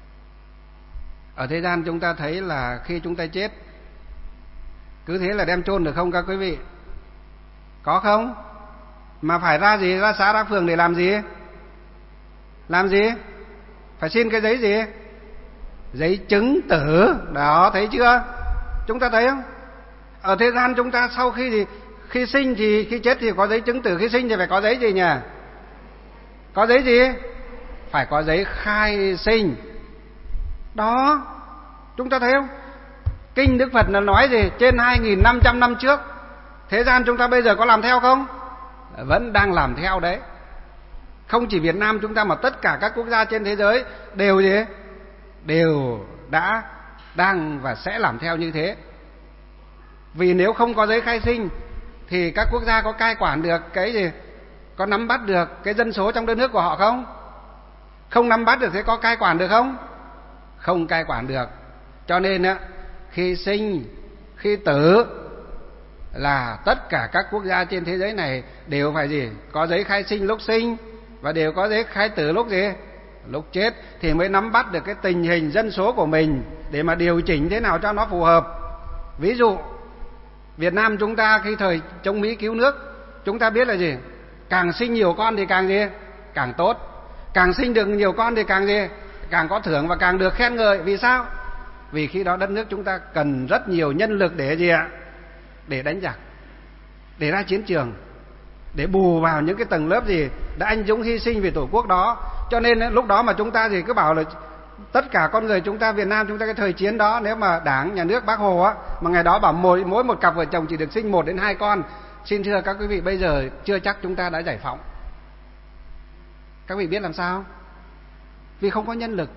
Ở thế gian chúng ta thấy là khi chúng ta chết cứ thế là đem chôn được không các quý vị? Có không? Mà phải ra gì? Ra xã ra phường để làm gì? Làm gì? Phải xin cái giấy gì? Giấy chứng tử. Đó, thấy chưa? Chúng ta thấy không? Ở thế gian chúng ta sau khi sinh thì khi chết thì có giấy chứng tử, khi sinh thì phải có giấy gì nhỉ? Có giấy gì? Phải có giấy khai sinh. Đó, chúng ta thấy không? Kinh Đức Phật nó nói gì? Trên 2.500 năm trước. Thế gian chúng ta bây giờ có làm theo không? Vẫn đang làm theo đấy. Không chỉ Việt Nam chúng ta mà tất cả các quốc gia trên thế giới đều gì? Đều đã, đang và sẽ làm theo như thế. Vì nếu không có giấy khai sinh thì các quốc gia có cai quản được cái gì? Có nắm bắt được cái dân số trong đất nước của họ không? Không nắm bắt được thì có cai quản được không? Không cai quản được. Cho nên khi sinh, khi tử là tất cả các quốc gia trên thế giới này đều phải gì? Có giấy khai sinh lúc sinh và đều có giấy khai tử lúc gì? Lúc chết, thì mới nắm bắt được cái tình hình dân số của mình để mà điều chỉnh thế nào cho nó phù hợp. Ví dụ Việt Nam chúng ta khi thời chống Mỹ cứu nước, chúng ta biết là gì? Càng sinh nhiều con thì càng gì? Càng tốt. Càng sinh được nhiều con thì càng gì? Càng có thưởng và càng được khen ngợi. Vì sao? Vì khi đó đất nước chúng ta cần rất nhiều nhân lực để gì ạ? Để đánh giặc, để ra chiến trường, để bù vào những cái tầng lớp gì đã anh dũng hy sinh vì Tổ quốc đó. Cho nên lúc đó mà chúng ta thì cứ bảo là tất cả con người chúng ta Việt Nam chúng ta cái thời chiến đó, nếu mà Đảng, Nhà nước, Bác Hồ mà ngày đó bảo mỗi một cặp vợ chồng chỉ được sinh 1 đến 2 con, xin thưa các quý vị, bây giờ chưa chắc chúng ta đã giải phóng. Các vị biết làm sao? Vì không có nhân lực.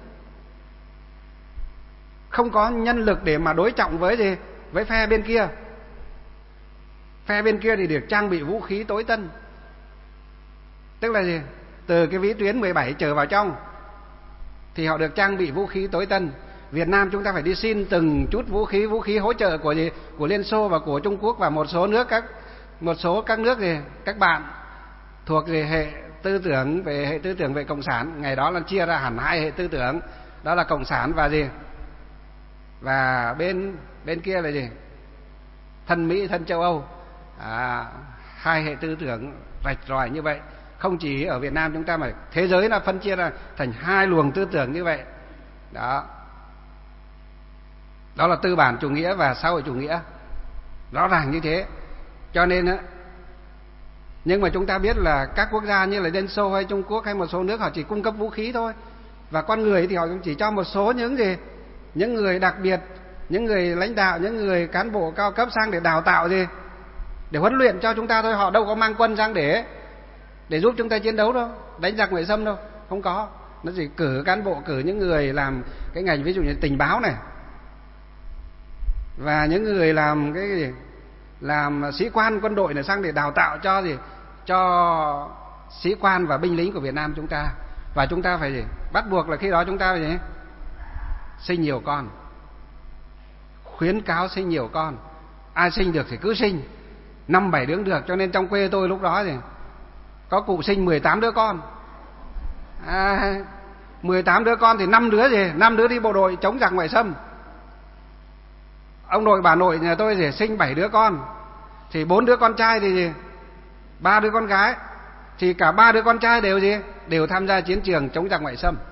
Không có nhân lực để mà đối trọng với gì? Với phe bên kia. Phe bên kia thì được trang bị vũ khí tối tân. Tức là gì? Từ cái vĩ tuyến 17 trở vào trong thì họ được trang bị vũ khí tối tân. Việt Nam chúng ta phải đi xin từng chút vũ khí hỗ trợ của gì? Của Liên Xô và của Trung Quốc và một số các nước gì? Các bạn thuộc gì? Hệ tư tưởng về cộng sản. Ngày đó là chia ra hẳn 2 hệ tư tưởng, đó là cộng sản và gì? Và bên kia là gì? Thân Mỹ, thân châu Âu. 2 hệ tư tưởng rạch ròi như vậy. Không chỉ ở Việt Nam chúng ta mà thế giới là phân chia ra thành 2 luồng tư tưởng như vậy. Đó là tư bản chủ nghĩa và xã hội chủ nghĩa, rõ ràng như thế. Cho nên nhưng mà chúng ta biết là các quốc gia như là Liên Xô hay Trung Quốc hay một số nước họ chỉ cung cấp vũ khí thôi, và con người thì họ chỉ cho một số những người đặc biệt, những người lãnh đạo, những người cán bộ cao cấp sang để đào tạo gì, để huấn luyện cho chúng ta thôi. Họ đâu có mang quân sang để giúp chúng ta chiến đấu đâu, đánh giặc ngoại xâm đâu, không có. Nó chỉ cử cán bộ, cử những người làm cái ngành ví dụ như tình báo này, Và những người làm cái gì, làm sĩ quan quân đội này sang để đào tạo cho gì, cho sĩ quan và binh lính của Việt Nam chúng ta. Và chúng ta phải gì, bắt buộc là khi đó chúng ta phải gì, sinh nhiều con, khuyến cáo sinh nhiều con. Ai sinh được thì cứ sinh, 5-7 đứa được. Cho nên trong quê tôi lúc đó thì có cụ sinh 18 đứa con. 18 đứa con thì 5 đứa gì, 5 đứa đi bộ đội chống giặc ngoại xâm. Ông nội bà nội nhà tôi thì sinh 7 đứa con, thì 4 đứa con trai thì gì, 3 đứa con gái, thì cả 3 đứa con trai đều gì, đều tham gia chiến trường chống giặc ngoại xâm.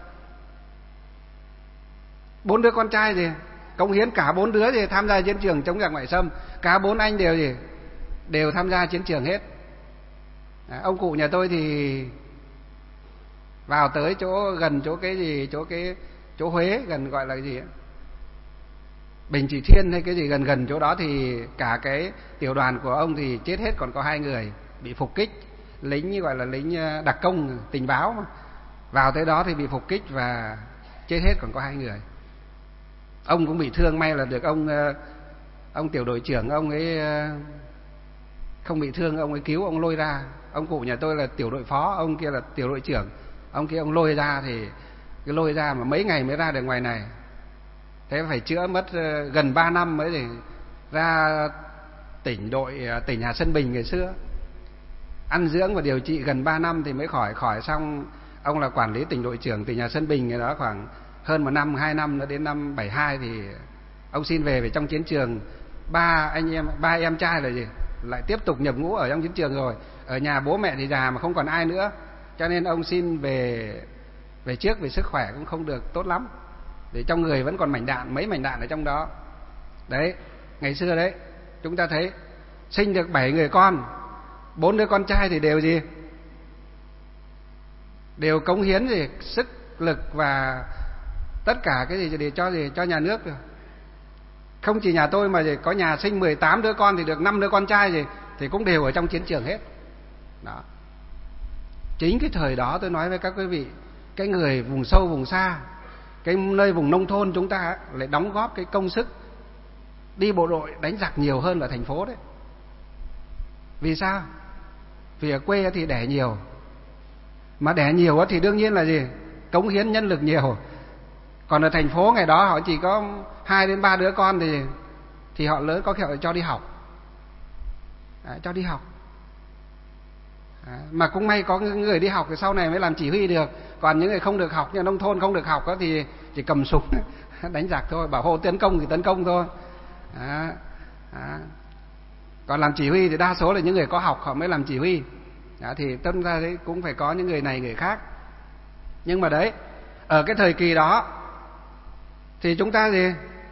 4 đứa con trai gì, cống hiến cả 4 đứa gì tham gia chiến trường chống giặc ngoại xâm. Cả 4 anh đều gì, đều tham gia chiến trường hết. Ông cụ nhà tôi thì vào tới chỗ gần chỗ cái gì, chỗ Huế, gần gọi là cái gì ấy, Bình Trị Thiên hay cái gì gần gần chỗ đó, thì cả cái tiểu đoàn của ông thì chết hết, còn có 2 người bị phục kích, lính gọi là lính đặc công tình báo mà. Vào tới đó thì bị phục kích và chết hết, còn có 2 người. Ông cũng bị thương, may là được ông tiểu đội trưởng ông ấy không bị thương, ông ấy cứu, ông lôi ra. Ông cụ nhà tôi là tiểu đội phó, ông kia là tiểu đội trưởng. Ông kia ông lôi ra thì cái lôi ra mà mấy ngày mới ra được ngoài này. Thế phải chữa mất gần 3 năm mới để ra tỉnh Hà Sơn Bình ngày xưa. Ăn dưỡng và điều trị gần 3 năm thì mới khỏi xong. Ông là quản lý tỉnh đội trưởng tỉnh Hà Sơn Bình, đó khoảng hơn 1 năm, 2 năm nữa, đến năm 72 thì ông xin về trong chiến trường. ba em trai là gì, lại tiếp tục nhập ngũ ở trong chiến trường rồi. Ở nhà bố mẹ thì già mà không còn ai nữa, cho nên ông xin về trước vì sức khỏe cũng không được tốt lắm, vì trong người vẫn còn mảnh đạn, mấy mảnh đạn ở trong đó. Đấy, ngày xưa đấy, chúng ta thấy sinh được 7 người con, 4 đứa con trai thì đều gì, đều cống hiến gì, sức lực và tất cả cái gì để cho nhà nước. Không chỉ nhà tôi mà có nhà sinh 18 đứa con thì được 5 đứa con trai gì thì cũng đều ở trong chiến trường hết. Đó. Chính cái thời đó tôi nói với các quý vị, cái người vùng sâu vùng xa, cái nơi vùng nông thôn chúng ta lại đóng góp cái công sức đi bộ đội đánh giặc nhiều hơn ở thành phố đấy. Vì sao? Vì ở quê thì đẻ nhiều, mà đẻ nhiều thì đương nhiên là gì, cống hiến nhân lực nhiều. Còn ở thành phố ngày đó họ chỉ có 2 đến 3 đứa con thì họ lớn có kiểu cho đi học. Cho đi học. Mà cũng may có người đi học thì sau này mới làm chỉ huy được. Còn những người không được học, như nông thôn không được học đó, thì chỉ cầm súng đánh giặc thôi, bảo hộ tấn công thì tấn công thôi. Còn làm chỉ huy thì đa số là những người có học họ mới làm chỉ huy. Thì tâm ra đấy cũng phải có những người này người khác. Nhưng mà đấy, ở cái thời kỳ đó thì chúng ta gì,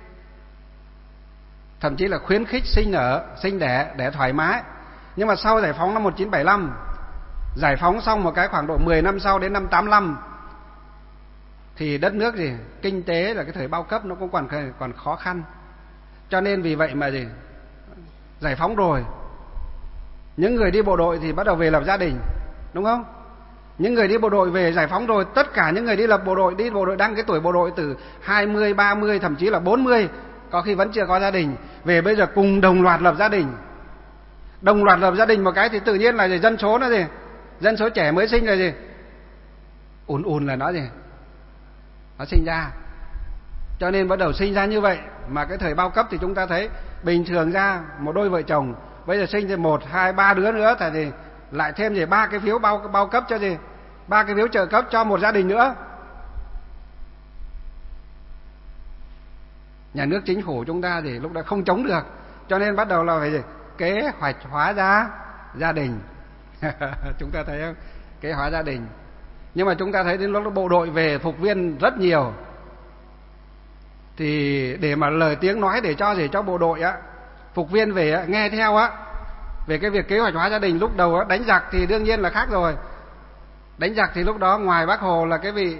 thậm chí là khuyến khích sinh đẻ để thoải mái. Nhưng mà sau giải phóng năm 1975, giải phóng xong một cái khoảng độ 10 năm sau, đến năm 85 thì đất nước gì, kinh tế là cái thời bao cấp nó cũng còn khó khăn. Cho nên vì vậy mà gì, giải phóng rồi, những người đi bộ đội thì bắt đầu về lập gia đình, đúng không? Những người đi bộ đội về giải phóng rồi, tất cả những người đi bộ đội đăng cái tuổi bộ đội từ 20, 30, thậm chí là 40, có khi vẫn chưa có gia đình, về bây giờ cùng đồng loạt lập gia đình. Đồng loạt lập gia đình một cái thì tự nhiên là gì, dân số nó gì, dân số trẻ mới sinh là gì, ùn là nó gì, nó sinh ra. Cho nên bắt đầu sinh ra như vậy. Mà cái thời bao cấp thì chúng ta thấy bình thường ra một đôi vợ chồng bây giờ sinh thêm 1, 2, 3 đứa nữa thì lại thêm gì 3 cái phiếu bao cấp cho gì, 3 cái phiếu trợ cấp cho một gia đình nữa. Nhà nước chính phủ chúng ta thì lúc đó không chống được, cho nên bắt đầu là phải gì, kế hoạch hóa gia đình. Chúng ta thấy không? Kế hóa gia đình. Nhưng mà chúng ta thấy đến lúc bộ đội về phục viên rất nhiều, thì để mà lời tiếng nói để cho bộ đội á, phục viên về nghe theo á, về cái việc kế hoạch hóa gia đình. Lúc đầu đánh giặc thì đương nhiên là khác rồi. Đánh giặc thì lúc đó ngoài Bác Hồ là cái vị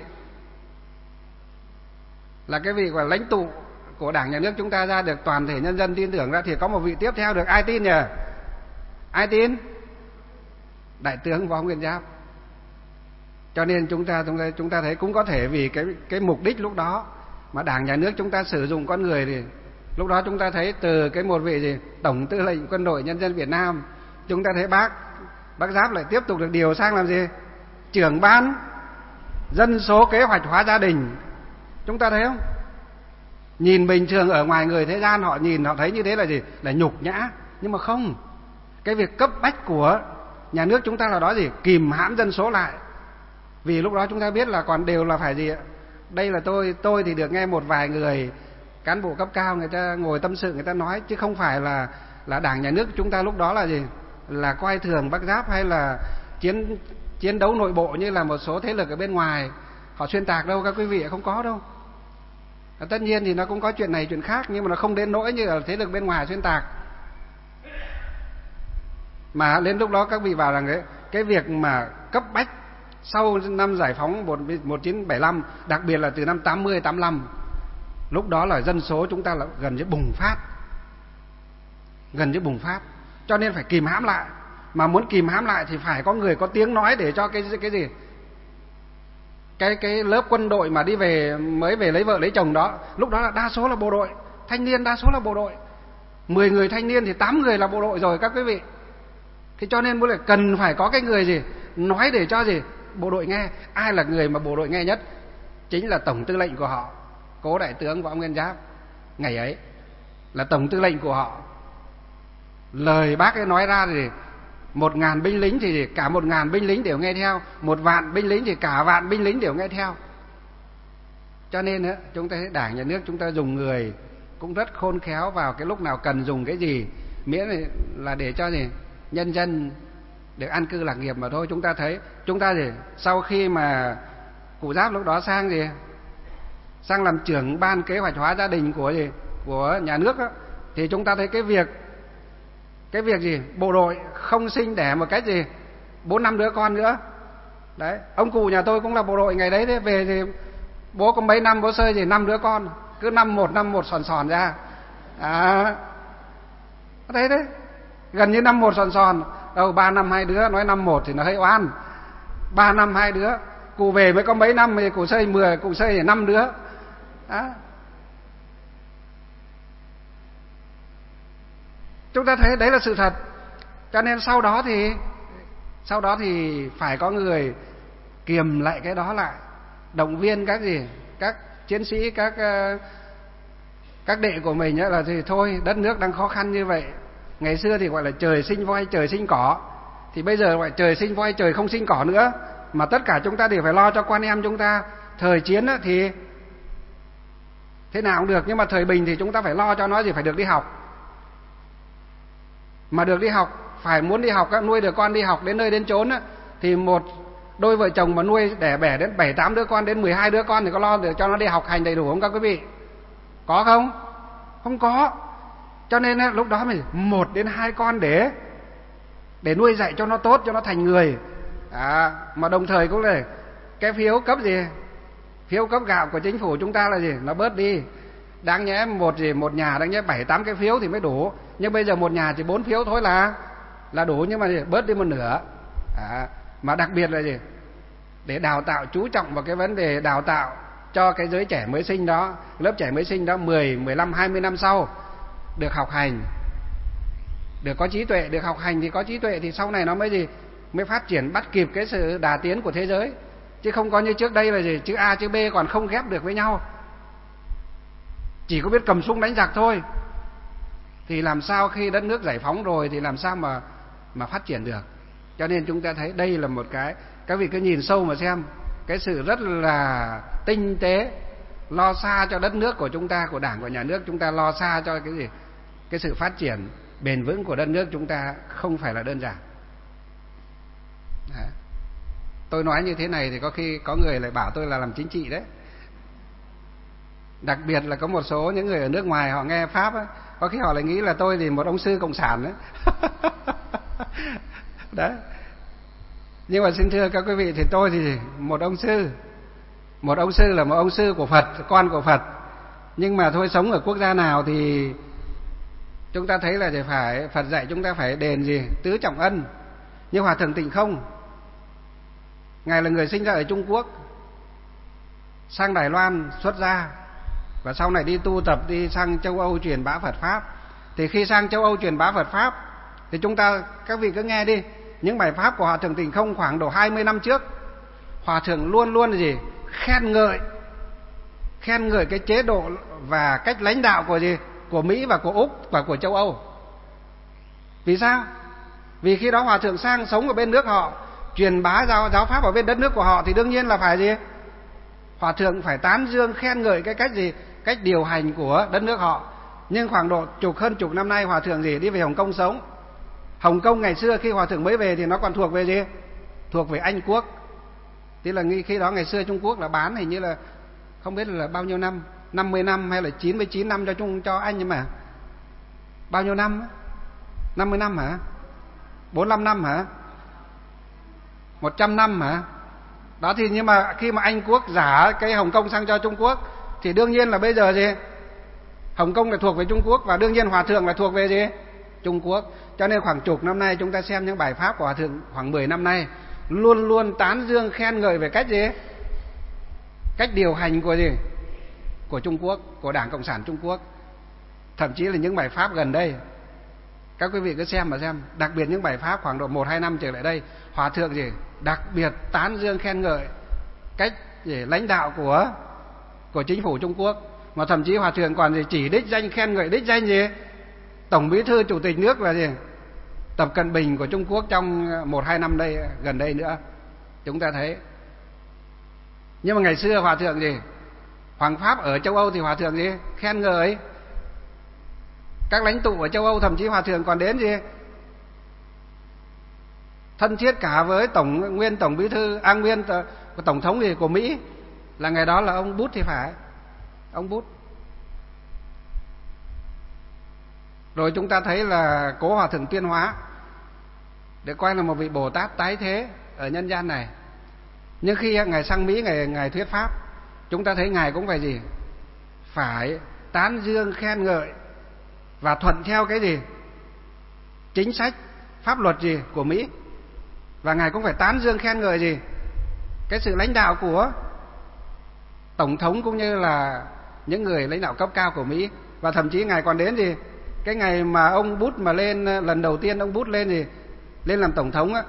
gọi là lãnh tụ của Đảng Nhà nước chúng ta ra, được toàn thể nhân dân tin tưởng ra, thì có một vị tiếp theo được ai tin nhỉ? Ai tin? Đại tướng Võ Nguyên Giáp. Cho nên chúng ta thấy cũng có thể vì cái mục đích lúc đó mà Đảng Nhà nước chúng ta sử dụng con người thì Lúc đó chúng ta thấy từ cái một vị gì Tổng Tư lệnh Quân đội Nhân dân Việt Nam, chúng ta thấy bác Giáp lại tiếp tục được điều sang làm gì? Trưởng ban dân số kế hoạch hóa gia đình. Chúng ta thấy không? Nhìn bình thường ở ngoài người thế gian họ nhìn họ thấy như thế là gì? Là nhục nhã. Nhưng mà không. Cái việc cấp bách của nhà nước chúng ta là đó gì? Kìm hãm dân số lại. Vì lúc đó chúng ta biết là còn đều là phải gì ạ? Đây là tôi thì được nghe một vài người cán bộ cấp cao người ta ngồi tâm sự, người ta nói, chứ không phải là Đảng nhà nước chúng ta lúc đó là gì? Là coi thường bác Giáp hay là chiến đấu nội bộ như là một số thế lực ở bên ngoài họ xuyên tạc đâu các quý vị, không có đâu. Tất nhiên thì nó cũng có chuyện này chuyện khác, nhưng mà nó không đến nỗi như là thế lực bên ngoài xuyên tạc. Mà đến lúc đó các vị bảo rằng cái việc mà cấp bách sau năm giải phóng 1975, đặc biệt là từ năm 80, 85, lúc đó là dân số chúng ta là gần như bùng phát. Cho nên phải kìm hãm lại. Mà muốn kìm hãm lại thì phải có người có tiếng nói để cho cái gì? Cái lớp quân đội mà đi về mới về lấy vợ lấy chồng đó, lúc đó là đa số là bộ đội, thanh niên đa số là bộ đội. 10 người thanh niên thì 8 người là bộ đội rồi các quý vị. Thì cho nên cần phải có cái người gì nói để cho gì bộ đội nghe. Ai là người mà bộ đội nghe nhất? Chính là Tổng Tư lệnh của họ, Cố Đại tướng Võ Nguyên Giáp. Ngày ấy là Tổng Tư lệnh của họ. Lời bác ấy nói ra thì 1.000 binh lính thì cả 1.000 binh lính đều nghe theo, 1 vạn binh lính thì cả vạn binh lính đều nghe theo. Cho nên chúng ta thấy Đảng nhà nước chúng ta dùng người cũng rất khôn khéo vào cái lúc nào cần dùng cái gì, miễn là để cho gì nhân dân được an cư lạc nghiệp mà thôi. Chúng ta thấy chúng ta gì sau khi mà cụ Giáp lúc đó sang làm trưởng ban kế hoạch hóa gia đình của nhà nước đó, thì chúng ta thấy cái việc gì bộ đội không sinh đẻ một cách gì 4-5 đứa con nữa. Đấy, ông cụ nhà tôi cũng là bộ đội ngày đấy, thế về thì bố có mấy năm bố sơi gì 5 đứa con, cứ năm một sòn ra. Thấy đấy, gần như năm một sòn. Đâu 3 năm 2 đứa, nói năm một thì nó hơi oan. 3 năm 2 đứa, cụ về mới có mấy năm thì cụ xây 10, cụ xây thì 5 đứa. Chúng ta thấy đấy là sự thật. Cho nên sau đó thì phải có người kiềm lại cái đó lại, động viên các chiến sĩ, các đệ của mình là thì thôi, đất nước đang khó khăn như vậy. Ngày xưa thì gọi là trời sinh voi trời sinh cỏ, thì bây giờ gọi trời sinh voi trời không sinh cỏ nữa, mà tất cả chúng ta đều phải lo cho con em chúng ta. Thời chiến thì thế nào cũng được, nhưng mà thời bình thì chúng ta phải lo cho nó phải được đi học. Mà được đi học, phải muốn đi học, nuôi được con đi học đến nơi đến chốn thì một đôi vợ chồng mà nuôi đẻ bẻ đến 7-8 đứa con, đến 12 đứa con thì có lo được cho nó đi học hành đầy đủ không các quý vị? Có không? Không có. Cho nên lúc đó mình 1-2 con để nuôi dạy cho nó tốt, cho nó thành người. Mà đồng thời cũng là cái phiếu cấp gạo của chính phủ chúng ta là gì? Nó bớt đi. Đáng nhẽ một nhà đáng nhẽ 7-8 cái phiếu thì mới đủ, nhưng bây giờ một nhà chỉ 4 phiếu thôi là đủ, nhưng mà bớt đi một nửa. Mà đặc biệt là gì? Để đào tạo, chú trọng vào cái vấn đề đào tạo cho cái giới trẻ mới sinh đó, lớp trẻ mới sinh đó 10, 15, 20 năm sau được học hành, được có trí tuệ, được học hành thì có trí tuệ thì sau này nó mới phát triển bắt kịp cái sự đà tiến của thế giới. Chứ không có như trước đây là gì? Chữ A chữ B còn không ghép được với nhau, chỉ có biết cầm súng đánh giặc thôi. Thì làm sao khi đất nước giải phóng rồi thì làm sao mà phát triển được. Cho nên chúng ta thấy đây là một cái, các vị cứ nhìn sâu mà xem, cái sự rất là tinh tế, lo xa cho đất nước của chúng ta, của Đảng, của nhà nước chúng ta, lo xa cho cái gì? Cái sự phát triển bền vững của đất nước chúng ta không phải là đơn giản. Đấy. Tôi nói như thế này thì có khi có người lại bảo tôi là làm chính trị đấy. Đặc biệt là có một số những người ở nước ngoài họ nghe Pháp ấy, có khi họ lại nghĩ là tôi thì một ông sư cộng sản đấy. Đấy. Nhưng mà xin thưa các quý vị, thì tôi thì một ông sư là một ông sư của Phật, con của Phật. Nhưng mà thôi, sống ở quốc gia nào thì chúng ta thấy là phải Phật dạy chúng ta phải đền tứ trọng ân. Nhưng Hòa Thượng Tịnh không, ngài là người sinh ra ở Trung Quốc, sang Đài Loan xuất gia và sau này đi tu tập, đi sang châu Âu truyền bá Phật Pháp. Thì khi sang châu Âu truyền bá Phật Pháp thì các vị cứ nghe đi, những bài Pháp của Hòa Thượng Tịnh Không khoảng độ 20 năm trước, Hòa Thượng luôn luôn là gì? Khen ngợi cái chế độ và cách lãnh đạo của Mỹ và của Úc và của châu Âu. Vì sao? Vì khi đó Hòa Thượng sang sống ở bên nước họ, truyền bá giáo Pháp ở bên đất nước của họ, thì đương nhiên là phải gì? Hòa Thượng phải tán dương khen ngợi cái cách điều hành của đất nước họ. Nhưng khoảng độ hơn chục năm nay Hòa Thượng đi về Hồng Kông sống. Hồng Kông ngày xưa khi Hòa Thượng mới về thì nó còn thuộc về gì? Thuộc về Anh Quốc. Tức là khi đó ngày xưa Trung Quốc là bán hình như là không biết là bao nhiêu năm, 50 năm hay là 99 năm cho Anh, nhưng mà bao nhiêu năm? 50 năm hả? 45 năm hả? 100 năm hả? Đó thì nhưng mà khi mà Anh Quốc giả cái Hồng Kông sang cho Trung Quốc thì đương nhiên là bây giờ gì? Hồng Kông là thuộc về Trung Quốc và đương nhiên Hòa Thượng là thuộc về gì? Trung Quốc. Cho nên khoảng chục năm nay chúng ta xem những bài Pháp của Hòa Thượng khoảng 10 năm nay luôn luôn tán dương khen ngợi về cách gì? Cách điều hành của gì? Của Trung Quốc, của Đảng Cộng sản Trung Quốc. Thậm chí là những bài Pháp gần đây, các quý vị cứ xem mà xem, đặc biệt những bài Pháp khoảng độ 1-2 năm trở lại đây, Hòa Thượng đặc biệt tán dương khen ngợi cách lãnh đạo của chính phủ Trung Quốc. Mà thậm chí Hòa Thượng còn chỉ đích danh, khen ngợi đích danh Tổng Bí thư Chủ tịch nước là Tập Cận Bình của Trung Quốc trong 1-2 năm gần đây nữa. Chúng ta thấy. Nhưng mà ngày xưa Hòa Thượng Hoàng Pháp ở châu Âu thì Hòa Thượng khen ngợi các lãnh tụ ở châu Âu, thậm chí Hòa Thượng còn đến thân thiết cả với nguyên Tổng Bí thư, nguyên Tổng thống của Mỹ, là ngày đó là ông Bút thì phải, ông Bút. Rồi chúng ta thấy là Cố Hòa Thượng Tuyên Hóa để coi là một vị Bồ Tát tái thế ở nhân gian này. Nhưng khi ngài sang Mỹ, ngài thuyết pháp, chúng ta thấy ngài cũng phải phải tán dương khen ngợi và thuận theo cái chính sách pháp luật của Mỹ. Và ngài cũng phải tán dương khen ngợi cái sự lãnh đạo của tổng thống cũng như là những người lãnh đạo cấp cao của Mỹ. Và thậm chí ngài còn đến cái ngày mà ông Bút mà lên lần đầu tiên, ông Bút lên làm tổng thống á,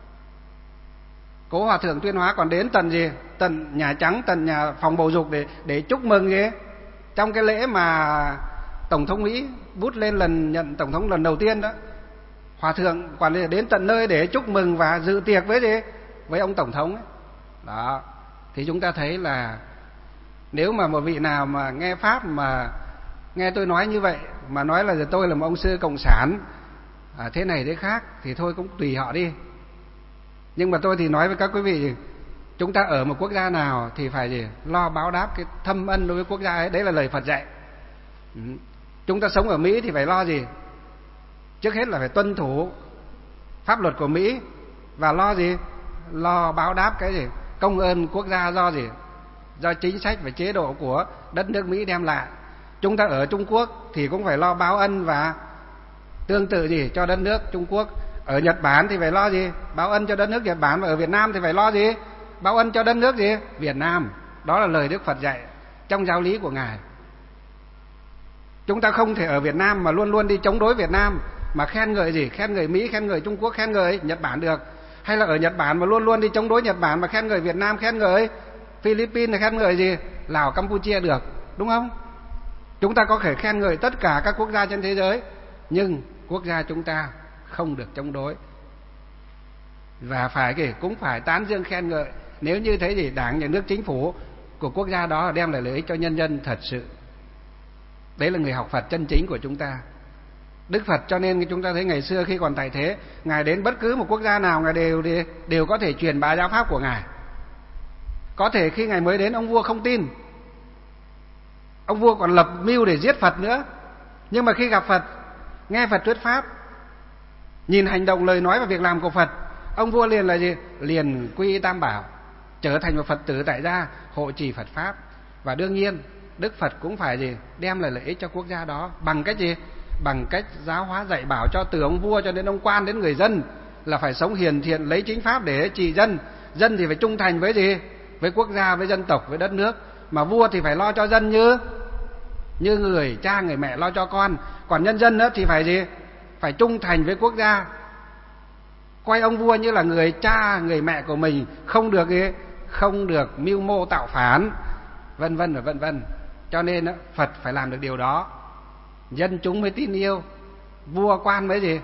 Cố Hòa Thượng Tuyên Hóa còn đến tận Nhà Trắng, tận nhà phòng bầu dục để chúc mừng trong cái lễ mà tổng thống Mỹ Bút lên nhận tổng thống lần đầu tiên đó. Hòa Thượng còn đến tận nơi để chúc mừng và dự tiệc với ông tổng thống ấy. Đó. Thì chúng ta thấy là nếu mà một vị nào mà nghe pháp mà nghe tôi nói như vậy mà nói là tôi là một ông sư cộng sản thế này thế khác thì thôi cũng tùy họ đi. Nhưng mà tôi thì nói với các quý vị, chúng ta ở một quốc gia nào thì phải lo báo đáp cái thâm ân đối với quốc gia ấy. Đấy là lời Phật dạy. Chúng ta sống ở Mỹ thì phải lo trước hết là phải tuân thủ pháp luật của Mỹ và lo báo đáp cái công ơn quốc gia do chính sách và chế độ của đất nước Mỹ đem lại. Chúng ta ở Trung Quốc thì cũng phải lo báo ân và tương tự cho đất nước Trung Quốc. Ở Nhật Bản thì phải lo báo ân cho đất nước Nhật Bản. Và ở Việt Nam thì phải lo báo ân cho đất nước Việt Nam. Đó là lời Đức Phật dạy trong giáo lý của ngài. Chúng ta không thể ở Việt Nam mà luôn luôn đi chống đối Việt Nam mà khen ngợi khen ngợi Mỹ, khen ngợi Trung Quốc, khen ngợi Nhật Bản được. Hay là ở Nhật Bản mà luôn luôn đi chống đối Nhật Bản mà khen ngợi Việt Nam, khen ngợi Philippines, khen ngợi Lào, Campuchia được, đúng không? Chúng ta có thể khen ngợi tất cả các quốc gia trên thế giới, nhưng quốc gia chúng ta không được chống đối. Và cũng phải tán dương khen ngợi nếu như thấy Đảng, Nhà nước, Chính phủ của quốc gia đó đem lại lợi ích cho nhân dân thật sự. Đấy là người học Phật chân chính của chúng ta. Đức Phật cho nên chúng ta thấy ngày xưa khi còn tại thế, ngài đến bất cứ một quốc gia nào ngài đều có thể truyền bá giáo pháp của ngài. Có thể khi ngài mới đến ông vua không tin, ông vua còn lập mưu để giết Phật nữa. Nhưng mà khi gặp Phật, nghe Phật thuyết pháp, nhìn hành động, lời nói và việc làm của Phật, ông vua liền là liền quy y Tam Bảo, trở thành một Phật tử tại gia, hộ trì Phật pháp. Và đương nhiên Đức Phật cũng phải đem lại lợi ích cho quốc gia đó bằng cách bằng cách giáo hóa dạy bảo cho từ ông vua cho đến ông quan đến người dân là phải sống hiền thiện, lấy chính pháp để trị dân. Dân thì phải trung thành với với quốc gia, với dân tộc, với đất nước. Mà vua thì phải lo cho dân như người cha người mẹ lo cho con. Còn nhân dân thì phải gì? Phải trung thành với quốc gia, coi ông vua như là người cha người mẹ của mình, không được mưu mô tạo phản, vân vân và vân vân. Cho nên Phật phải làm được điều đó, dân chúng mới tin yêu, vua quan mới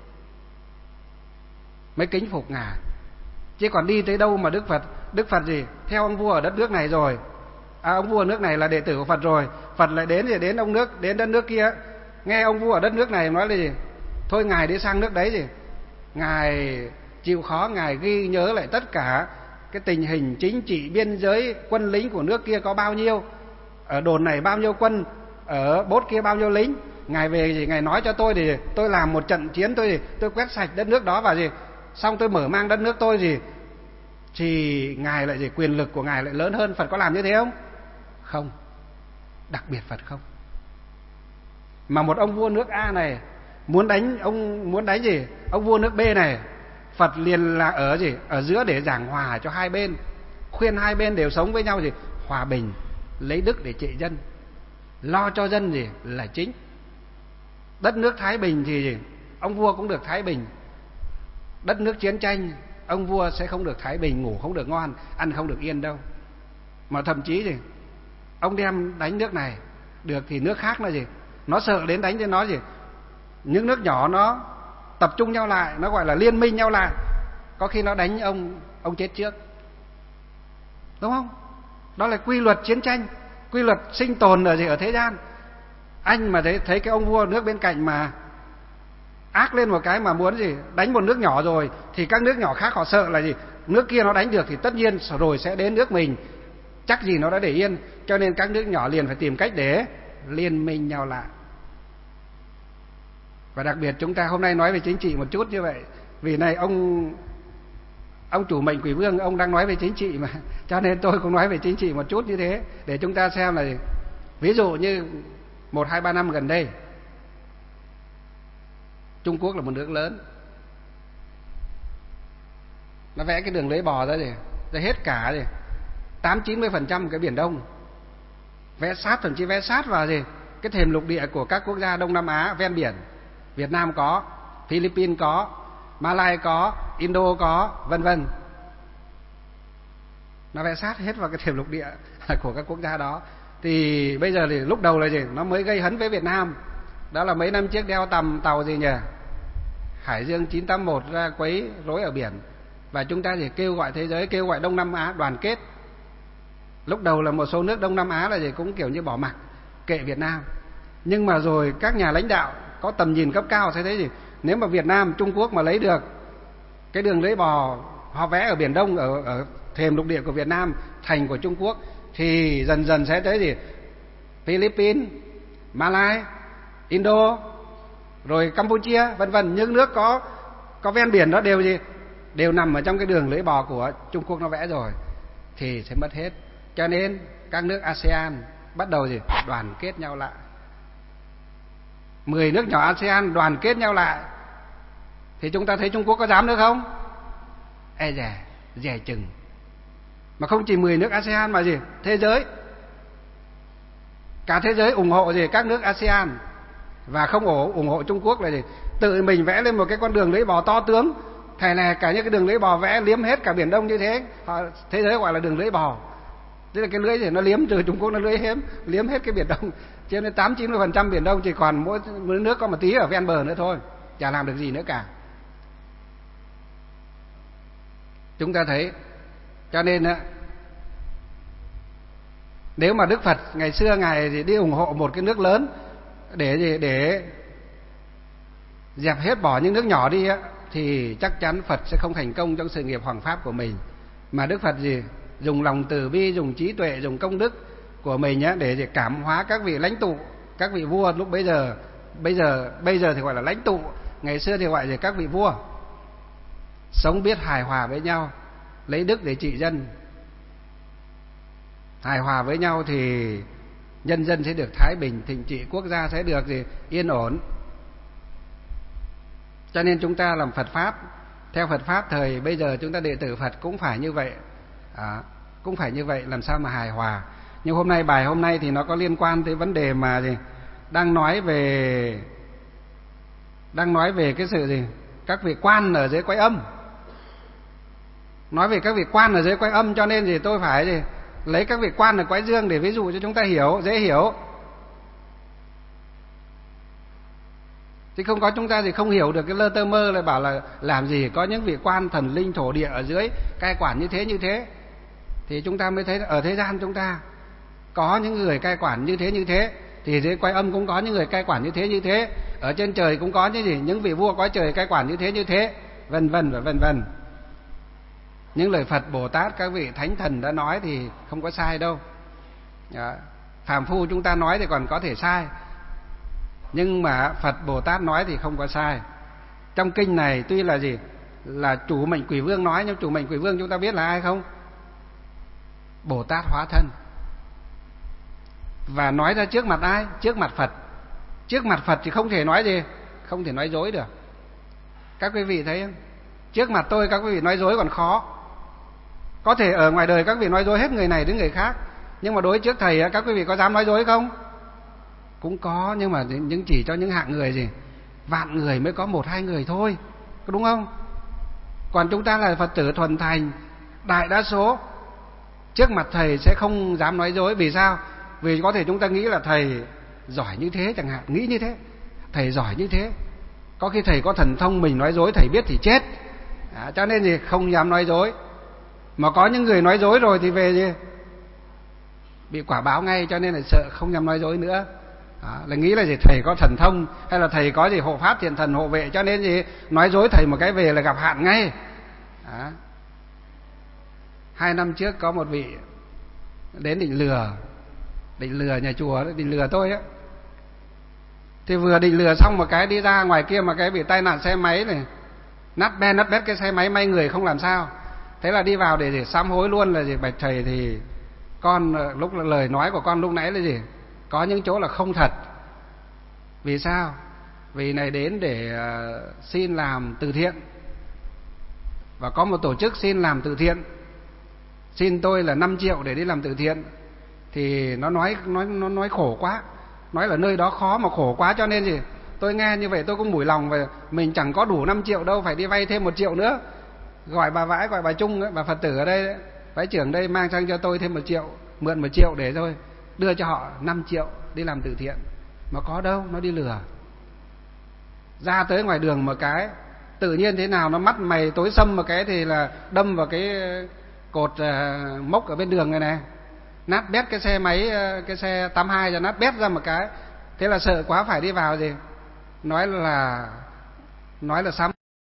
mới kính phục ngài. Chứ còn đi tới đâu mà Đức Phật theo ông vua ở đất nước này rồi, ông vua nước này là đệ tử của Phật rồi, Phật lại đến đến đất nước kia, nghe ông vua ở đất nước này nói là thôi ngài đi sang nước đấy ngài chịu khó, ngài ghi nhớ lại tất cả cái tình hình chính trị, biên giới, quân lính của nước kia có bao nhiêu, ở đồn này bao nhiêu quân, ở bốt kia bao nhiêu lính. Ngài về ngài nói cho tôi tôi làm một trận chiến, tôi quét sạch đất nước đó và xong tôi mở mang đất nước tôi thì ngài lại quyền lực của ngài lại lớn hơn. Phật có làm như thế không? Không, đặc biệt Phật không. Mà một ông vua nước A này muốn đánh ông vua nước B này, Phật liền là ở giữa để giảng hòa cho hai bên, khuyên hai bên đều sống với nhau hòa bình, lấy đức để trị dân, lo cho dân là chính. Đất nước thái bình thì ông vua cũng được thái bình. Đất nước chiến tranh, ông vua sẽ không được thái bình, ngủ không được ngon, ăn không được yên đâu. Mà thậm chí ông đem đánh nước này được thì nước khác nó sợ đến đánh cho nó những nước nhỏ nó tập trung nhau lại, nó gọi là liên minh nhau lại, có khi nó đánh ông chết trước, đúng không? Đó là quy luật chiến tranh, quy luật sinh tồn ở thế gian. Anh mà thấy cái ông vua nước bên cạnh mà ác lên một cái mà muốn đánh một nước nhỏ rồi, thì các nước nhỏ khác họ sợ là nước kia nó đánh được thì tất nhiên rồi sẽ đến nước mình, chắc gì nó đã để yên. Cho nên các nước nhỏ liền phải tìm cách để liên minh nhau lại. Và đặc biệt chúng ta hôm nay nói về chính trị một chút như vậy, vì này ông chủ mệnh Quỷ Vương ông đang nói về chính trị mà, cho nên tôi cũng nói về chính trị một chút như thế, để chúng ta xem là ví dụ như 1, 2, 3 năm gần đây, Trung Quốc là một nước lớn, nó vẽ cái đường lưỡi bò ra ra hết cả 80-90% cái Biển Đông, vẽ sát, thậm chí vẽ sát vào cái thềm lục địa của các quốc gia Đông Nam Á ven biển. Việt Nam có, Philippines có, Malai có, Indo có, vân vân. Nó vẽ sát hết vào cái thềm lục địa của các quốc gia đó. Thì bây giờ lúc đầu là nó mới gây hấn với Việt Nam. Đó là mấy năm trước đeo tàu Hải Dương 981 ra quấy rối ở biển. Và chúng ta kêu gọi thế giới, kêu gọi Đông Nam Á đoàn kết. Lúc đầu là một số nước Đông Nam Á là cũng kiểu như bỏ mặc, kệ Việt Nam. Nhưng mà rồi các nhà lãnh đạo có tầm nhìn cấp cao sẽ thấy nếu mà Việt Nam, Trung Quốc mà lấy được cái đường lưỡi bò họ vẽ ở Biển Đông, ở thềm lục địa của Việt Nam, thành của Trung Quốc, thì dần dần sẽ tới Philippines, Malai, Indo, rồi Campuchia, vân vân. Những nước có ven biển đó đều nằm ở trong cái đường lưỡi bò của Trung Quốc nó vẽ rồi, thì sẽ mất hết. Cho nên các nước ASEAN bắt đầu đoàn kết nhau lại. 10 nước nhỏ ASEAN đoàn kết nhau lại, thì chúng ta thấy Trung Quốc có dám nữa không? Dè chừng. Mà không chỉ 10 nước ASEAN mà thế giới, cả thế giới ủng hộ các nước ASEAN, và không ủng hộ Trung Quốc là tự mình vẽ lên một cái con đường lưỡi bò to tướng, thầy này cả những cái đường lưỡi bò vẽ liếm hết cả Biển Đông như thế, thế giới gọi là đường lưỡi bò. Tức là cái lưỡi nó liếm, từ Trung Quốc nó liếm hết cái Biển Đông, cho nên 80-90% Biển Đông chỉ còn mỗi nước có một tí ở ven bờ nữa thôi, chả làm được gì nữa cả. Chúng ta thấy, cho nên nếu mà Đức Phật ngày xưa ngài đi ủng hộ một cái nước lớn để dẹp hết bỏ những nước nhỏ đi thì chắc chắn Phật sẽ không thành công trong sự nghiệp hoàng pháp của mình. Mà Đức Phật dùng lòng từ bi, dùng trí tuệ, dùng công đức của mình để cảm hóa các vị lãnh tụ, các vị vua lúc bấy giờ thì gọi là lãnh tụ, ngày xưa thì gọi là các vị vua, sống biết hài hòa với nhau, lấy đức để trị dân. Hài hòa với nhau thì nhân dân sẽ được thái bình thịnh trị, quốc gia sẽ được yên ổn. Cho nên chúng ta làm Phật pháp, theo Phật pháp thời bây giờ chúng ta đệ tử Phật cũng phải như vậy, cũng phải như vậy, làm sao mà hài hòa. Nhưng bài hôm nay thì nó có liên quan tới vấn đề mà gì? Đang nói về cái sự gì? Các vị quan ở dưới cõi âm. Nói về các vị quan ở dưới cõi âm, cho nên gì tôi phải gì? Lấy các vị quan ở cõi dương để ví dụ cho chúng ta hiểu, dễ hiểu. Chứ không có chúng ta thì không hiểu được cái lơ tơ mơ lại bảo là làm gì có những vị quan thần linh thổ địa ở dưới cai quản như thế. Thì chúng ta mới thấy ở thế gian chúng ta có những người cai quản như thế, thì dưới cõi âm cũng có những người cai quản như thế, ở trên trời cũng có những vị vua cõi trời cai quản như thế, vân vân và vân vân. Những lời Phật Bồ Tát các vị thánh thần đã nói thì không có sai đâu. Phàm phu chúng ta nói thì còn có thể sai, nhưng mà Phật Bồ Tát nói thì không có sai. Trong kinh này tuy là gì? Là chủ mệnh quỷ vương nói, nhưng chủ mệnh quỷ vương chúng ta biết là ai không? Bồ Tát hóa thân. Và nói ra trước mặt ai? Trước mặt Phật. Trước mặt Phật thì không thể nói gì? Không thể nói dối được. Các quý vị thấy không? Trước mặt tôi các quý vị nói dối còn khó. Có thể ở ngoài đời các vị nói dối hết người này đến người khác, nhưng mà đối trước thầy các quý vị có dám nói dối không? Cũng có, nhưng mà chỉ cho những hạng người gì? Vạn người mới có 1-2 người thôi, có đúng không? Còn chúng ta là Phật tử thuần thành, đại đa số trước mặt thầy sẽ không dám nói dối. Vì sao? Vì có thể chúng ta nghĩ là thầy giỏi như thế chẳng hạn, nghĩ như thế, thầy giỏi như thế, có khi thầy có thần thông, mình nói dối thầy biết thì chết. Cho nên gì không dám nói dối. Mà có những người nói dối rồi thì về gì? Bị quả báo ngay, cho nên là sợ không dám nói dối nữa. Là nghĩ là gì thầy có thần thông hay là thầy có gì hộ pháp thiện thần hộ vệ, cho nên gì nói dối thầy một cái về là gặp hạn ngay. 2 năm trước có một vị đến định lừa nhà chùa, định lừa tôi á. Thì vừa định lừa xong một cái đi ra ngoài kia mà cái bị tai nạn xe máy này, nát bét cái xe máy, may người không làm sao. Thế là đi vào để sám hối luôn là gì? Bạch thầy thì con lúc lời nói của con lúc nãy là gì? Có những chỗ là không thật. Vì sao? Vì này đến để xin làm từ thiện, và có một tổ chức xin làm từ thiện, xin tôi là 5 triệu để đi làm từ thiện. Thì nó nói khổ quá, nói là nơi đó khó mà khổ quá, cho nên gì tôi nghe như vậy tôi cũng mủi lòng, và mình chẳng có đủ 5 triệu đâu, phải đi vay thêm 1 triệu nữa. Gọi bà Vãi, gọi bà Trung, bà Phật tử ở đây, Vãi trưởng đây mang sang cho tôi thêm 1 triệu, mượn 1 triệu để rồi đưa cho họ 5 triệu đi làm từ thiện. Mà có đâu, nó đi lừa. Ra tới ngoài đường một cái tự nhiên thế nào nó mắt mày tối sầm một cái thì là đâm vào cái cột mốc ở bên đường này, nát bét cái xe máy, cái xe 82 cho nát bét ra một cái. Thế là sợ quá phải đi vào gì? Nói là sám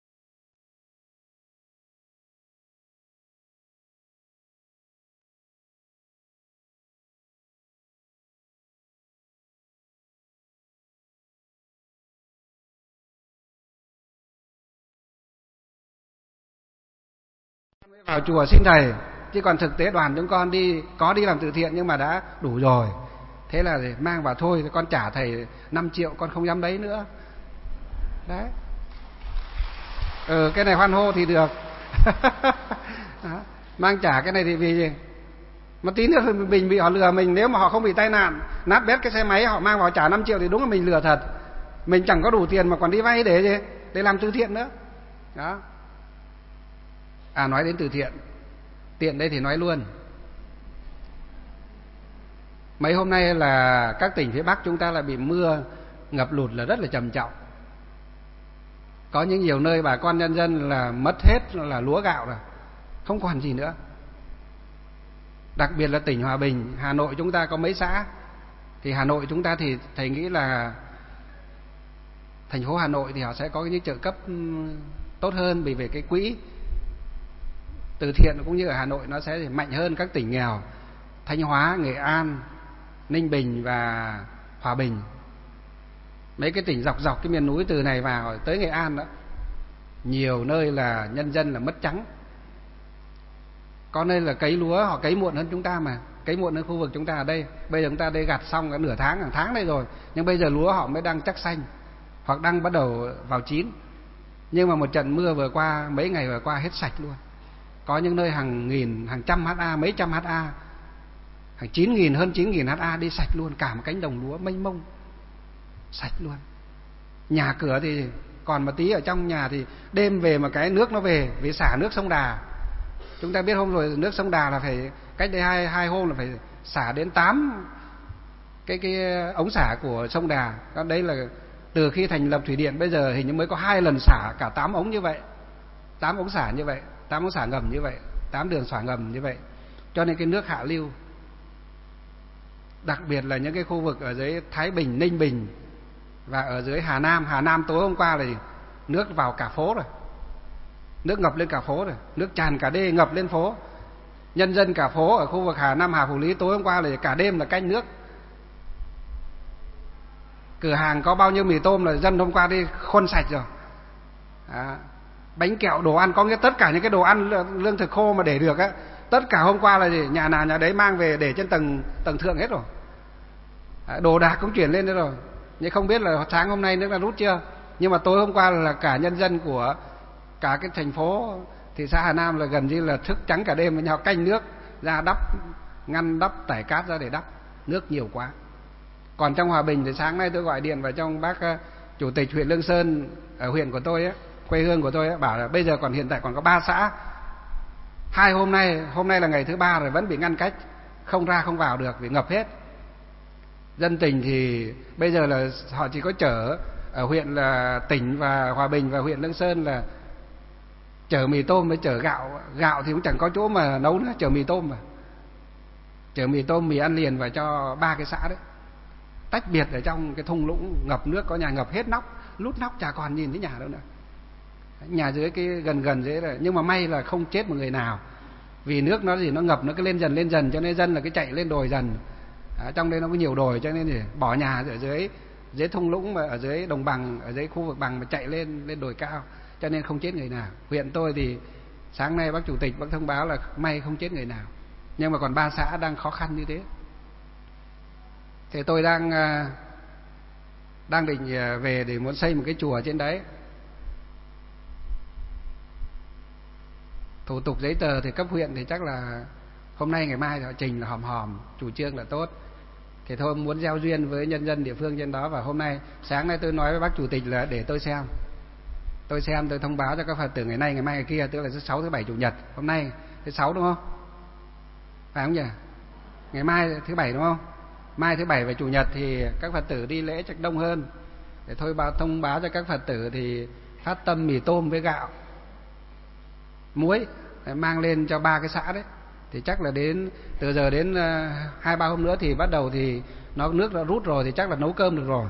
vào chùa xin thầy, chứ còn thực tế đoàn chúng con đi làm từ thiện nhưng mà đã đủ rồi. Thế là mang vào thôi, con trả thầy 5 triệu, con không dám đấy nữa. Đấy. Cái này hoan hô thì được. Mang trả cái này thì vì gì? Mà tí nữa mình bị họ lừa mình, nếu mà họ không bị tai nạn nát bét cái xe máy, họ mang vào trả 5 triệu thì đúng là mình lừa thật. Mình chẳng có đủ tiền mà còn đi vay để gì? Để làm từ thiện nữa. Đó. Nói đến từ thiện, tiện đây thì nói luôn. Mấy hôm nay là các tỉnh phía Bắc chúng ta là bị mưa ngập lụt là rất là trầm trọng. Có những nhiều nơi bà con nhân dân là mất hết là lúa gạo rồi, không còn gì nữa. Đặc biệt là tỉnh Hòa Bình, Hà Nội chúng ta có mấy xã. Thì Hà Nội chúng ta thì thầy nghĩ là thành phố Hà Nội thì họ sẽ có những trợ cấp tốt hơn, vì về cái quỹ từ thiện cũng như ở Hà Nội nó sẽ mạnh hơn các tỉnh nghèo Thanh Hóa, Nghệ An, Ninh Bình và Hòa Bình. Mấy cái tỉnh dọc cái miền núi từ này vào tới Nghệ An đó, nhiều nơi là nhân dân là mất trắng. Có nơi là cấy lúa họ cấy muộn hơn chúng ta, mà cấy muộn hơn khu vực chúng ta ở đây. Bây giờ chúng ta đây gặt xong cả nửa tháng, hàng tháng đây rồi, nhưng bây giờ lúa họ mới đang chắc xanh hoặc đang bắt đầu vào chín. Nhưng mà một trận mưa vừa qua, mấy ngày vừa qua hết sạch luôn. Có những nơi hàng nghìn, hàng trăm ha, mấy trăm ha hàng 9.000 hơn 9.000 ha đi sạch luôn, cả một cánh đồng lúa mênh mông sạch luôn. Nhà cửa thì còn một tí, ở trong nhà thì đêm về mà cái nước nó về, vì xả nước sông Đà. Chúng ta biết hôm rồi nước sông Đà là phải cách đây hai hôm là phải xả đến 8 cái ống xả của sông Đà. Đấy là từ khi thành lập thủy điện bây giờ hình như mới có 2 lần xả cả 8 ống như vậy, 8 ống xả như vậy, 8 ống xả ngầm như vậy, 8 đường xả ngầm như vậy. Cho nên cái nước hạ lưu, đặc biệt là những cái khu vực ở dưới Thái Bình, Ninh Bình và ở dưới Hà Nam tối hôm qua là nước vào cả phố rồi, nước ngập lên cả phố rồi, nước tràn cả đê ngập lên phố. Nhân dân cả phố ở khu vực Hà Nam, Hà Phủ Lý tối hôm qua là cả đêm là canh nước. Cửa hàng có bao nhiêu mì tôm là dân hôm qua đi khuân sạch rồi. Bánh kẹo, đồ ăn, có nghĩa tất cả những cái đồ ăn lương thực khô mà để được á, tất cả hôm qua là gì? Nhà nào nhà đấy mang về để trên tầng thượng hết rồi. Đồ đạc cũng chuyển lên đấy rồi. Nhưng không biết là sáng hôm nay nước đã rút chưa. Nhưng mà tối hôm qua là cả nhân dân của cả cái thành phố thị xã Hà Nam là gần như là thức trắng cả đêm với nhau canh nước ra đắp, ngăn đắp tải cát ra để đắp, nước nhiều quá. Còn trong Hòa Bình thì sáng nay tôi gọi điện vào trong bác chủ tịch huyện Lương Sơn ở huyện của tôi á, quê hương của tôi á, bảo là bây giờ còn hiện tại còn có 3 xã. Hôm nay là ngày thứ 3 rồi vẫn bị ngăn cách, không ra không vào được vì ngập hết. Dân Tỉnh thì bây giờ là họ chỉ có chở ở huyện là Tỉnh và Hòa Bình và huyện Lương Sơn là chở mì tôm với chở gạo. Gạo thì cũng chẳng có chỗ mà nấu nữa, chở mì tôm mà. Chở mì tôm, mì ăn liền và cho 3 cái xã đấy. Tách biệt ở trong cái thung lũng ngập nước, có nhà ngập hết nóc, lút nóc chả còn nhìn thấy nhà đâu nữa. Nhà dưới cái gần dưới là, nhưng mà may là không chết một người nào. Vì nước nó ngập nó cứ lên dần cho nên dân là cái chạy lên đồi dần. Trong đây nó có nhiều đồi cho nên thì bỏ nhà ở dưới thung lũng mà ở dưới đồng bằng, ở dưới khu vực bằng mà chạy lên đồi cao, cho nên không chết người nào. Huyện tôi thì sáng nay bác chủ tịch bác thông báo là may không chết người nào. Nhưng mà còn 3 xã đang khó khăn như thế. Thì tôi đang định về để muốn xây một cái chùa trên đấy. Thủ tục giấy tờ thì cấp huyện thì chắc là hôm nay ngày mai họ trình là hòm chủ trương là tốt. Thì thôi muốn gieo duyên với nhân dân địa phương trên đó. Và hôm nay sáng nay tôi nói với bác chủ tịch là để tôi xem tôi thông báo cho các Phật tử ngày nay ngày mai ngày kia, tức là thứ 6 thứ 7 chủ nhật. Hôm nay thứ 6 đúng không, phải không nhỉ? Ngày mai thứ 7 đúng không? Mai thứ 7 và chủ nhật thì các Phật tử đi lễ chắc đông hơn. Để thôi thông báo cho các Phật tử thì phát tâm mì tôm với gạo muối mang lên cho 3 cái xã đấy. Thì chắc là từ giờ đến 2-3 hôm nữa thì bắt đầu thì nước đã rút rồi thì chắc là nấu cơm được rồi.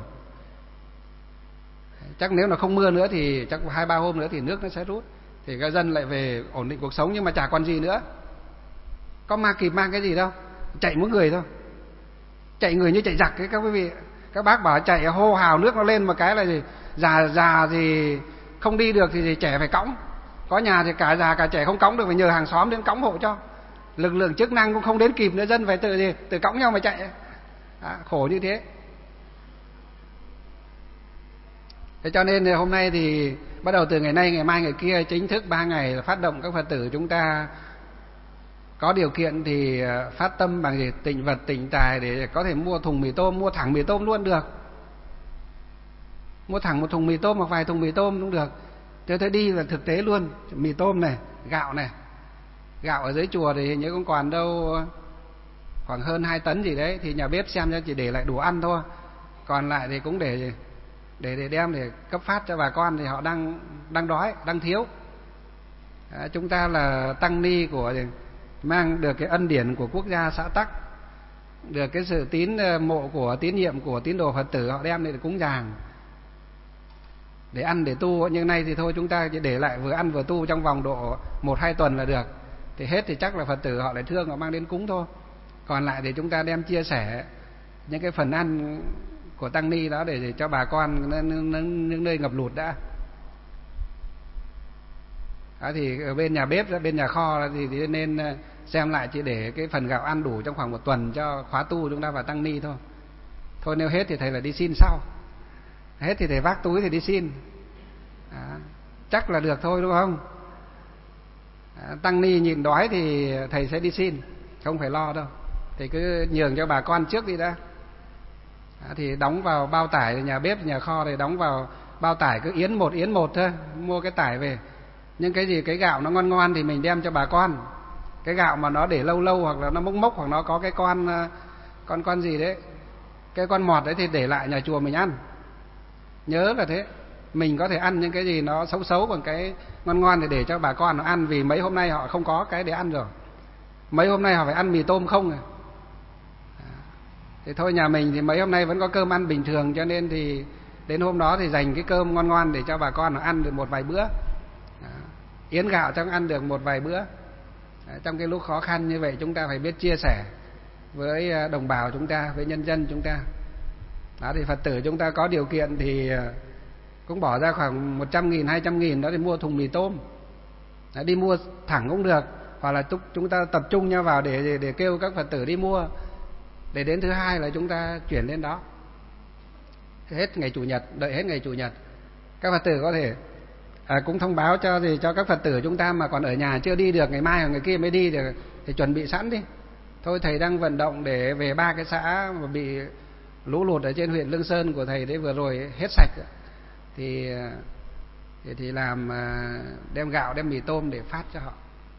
Chắc nếu là không mưa nữa thì chắc 2-3 hôm nữa thì nước nó sẽ rút, thì các dân lại về ổn định cuộc sống. Nhưng mà chả còn gì nữa, có kịp mang cái gì đâu, chạy mỗi người thôi, chạy người như chạy giặc ấy các quý vị. Các bác bảo chạy hô hào nước nó lên một cái là gì, già thì không đi được thì trẻ phải cõng. Có nhà thì cả già cả trẻ không cõng được, phải nhờ hàng xóm đến cõng hộ cho. Lực lượng chức năng cũng không đến kịp nữa, dân phải tự cõng nhau mà chạy. Khổ như thế. Thế cho nên hôm nay thì bắt đầu từ ngày nay ngày mai ngày kia chính thức 3 ngày là phát động các Phật tử chúng ta có điều kiện thì phát tâm bằng gì, tịnh vật tịnh tài để có thể mua thùng mì tôm, mua thẳng mì tôm luôn được, mua thẳng một thùng mì tôm hoặc vài thùng mì tôm cũng được. Tôi đi là thực tế luôn, mì tôm này, gạo ở dưới chùa thì hình như cũng còn đâu khoảng hơn 2 tấn gì đấy, thì nhà bếp xem cho chỉ để lại đủ ăn thôi, còn lại thì cũng để đem để cấp phát cho bà con, thì họ đang đói, đang thiếu. Chúng ta là tăng ni của mang được cái ân điển của quốc gia xã tắc, được cái sự tín mộ của tín nhiệm của tín đồ Phật tử, họ đem để cúng dường để ăn để tu. Nhưng nay thì thôi chúng ta chỉ để lại vừa ăn vừa tu trong vòng độ 1-2 tuần là được, thì hết thì chắc là Phật tử họ lại thương, họ mang đến cúng thôi. Còn lại thì chúng ta đem chia sẻ những cái phần ăn của tăng ni đó để cho bà con những nơi ngập lụt đã. Thì ở bên nhà bếp, bên nhà kho thì nên xem lại chỉ để cái phần gạo ăn đủ trong khoảng 1 tuần cho khóa tu chúng ta và tăng ni thôi. Thôi nếu hết thì thầy là đi xin sau, hết thì thầy vác túi thì đi xin. Chắc là được thôi đúng không? Tăng ni nhịn đói thì thầy sẽ đi xin, không phải lo đâu. thì cứ nhường cho bà con trước đi đã. Thì đóng vào bao tải, nhà bếp nhà kho thì đóng vào bao tải, cứ yến một thôi, mua cái tải về. Nhưng cái gì cái gạo nó ngon ngon thì mình đem cho bà con. Cái gạo mà nó để lâu lâu hoặc là nó mốc mốc, hoặc nó có cái con gì đấy, cái con mọt đấy thì để lại nhà chùa mình ăn. Nhớ là thế. Mình có thể ăn những cái gì nó xấu xấu, bằng cái ngon ngon thì để cho bà con nó ăn, vì mấy hôm nay họ không có cái để ăn rồi. Mấy hôm nay họ phải ăn mì tôm không à. Thì thôi, nhà mình thì mấy hôm nay vẫn có cơm ăn bình thường, cho nên thì đến hôm đó thì dành cái cơm ngon ngon để cho bà con nó ăn được một vài bữa. Yến gạo cho ăn được một vài bữa. Trong cái lúc khó khăn như vậy chúng ta phải biết chia sẻ với đồng bào chúng ta, với nhân dân chúng ta. Đó, thì Phật tử chúng ta có điều kiện thì cũng bỏ ra khoảng 100.000, 200.000 đó để mua thùng mì tôm. Đi mua thẳng cũng được, hoặc là chúng ta tập trung nhau vào để kêu các Phật tử đi mua, để đến thứ hai là chúng ta chuyển lên đó. Hết ngày Chủ nhật, đợi hết ngày Chủ nhật, các Phật tử có thể cũng thông báo cho các Phật tử chúng ta mà còn ở nhà chưa đi được, ngày mai hoặc ngày kia mới đi được, thì chuẩn bị sẵn đi. Thôi thầy đang vận động để về 3 cái xã mà bị lũ lụt ở trên huyện Lương Sơn của thầy đấy vừa rồi hết sạch, thì làm đem gạo, đem mì tôm để phát cho họ.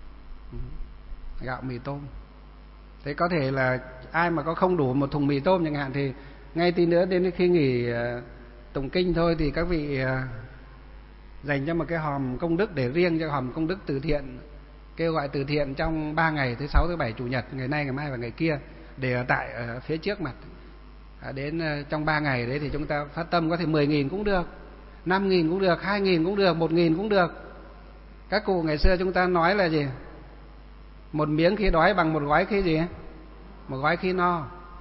Gạo mì tôm. Thế có thể là ai mà có không đủ một thùng mì tôm chẳng hạn, thì ngay tí nữa đến khi nghỉ tụng kinh thôi thì các vị dành cho một cái hòm công đức để riêng cho hòm công đức từ thiện, kêu gọi từ thiện trong 3 ngày, thứ 6, thứ 7, Chủ nhật, ngày nay, ngày mai và ngày kia, để ở tại phía trước mặt. Đến trong 3 ngày đấy thì chúng ta phát tâm, có thể 10.000 cũng được, 5.000 cũng được, 2.000 cũng được, 1.000 cũng được. Các cụ ngày xưa chúng ta nói là gì? Một miếng khi đói bằng một gói khi gì? Một gói khi no.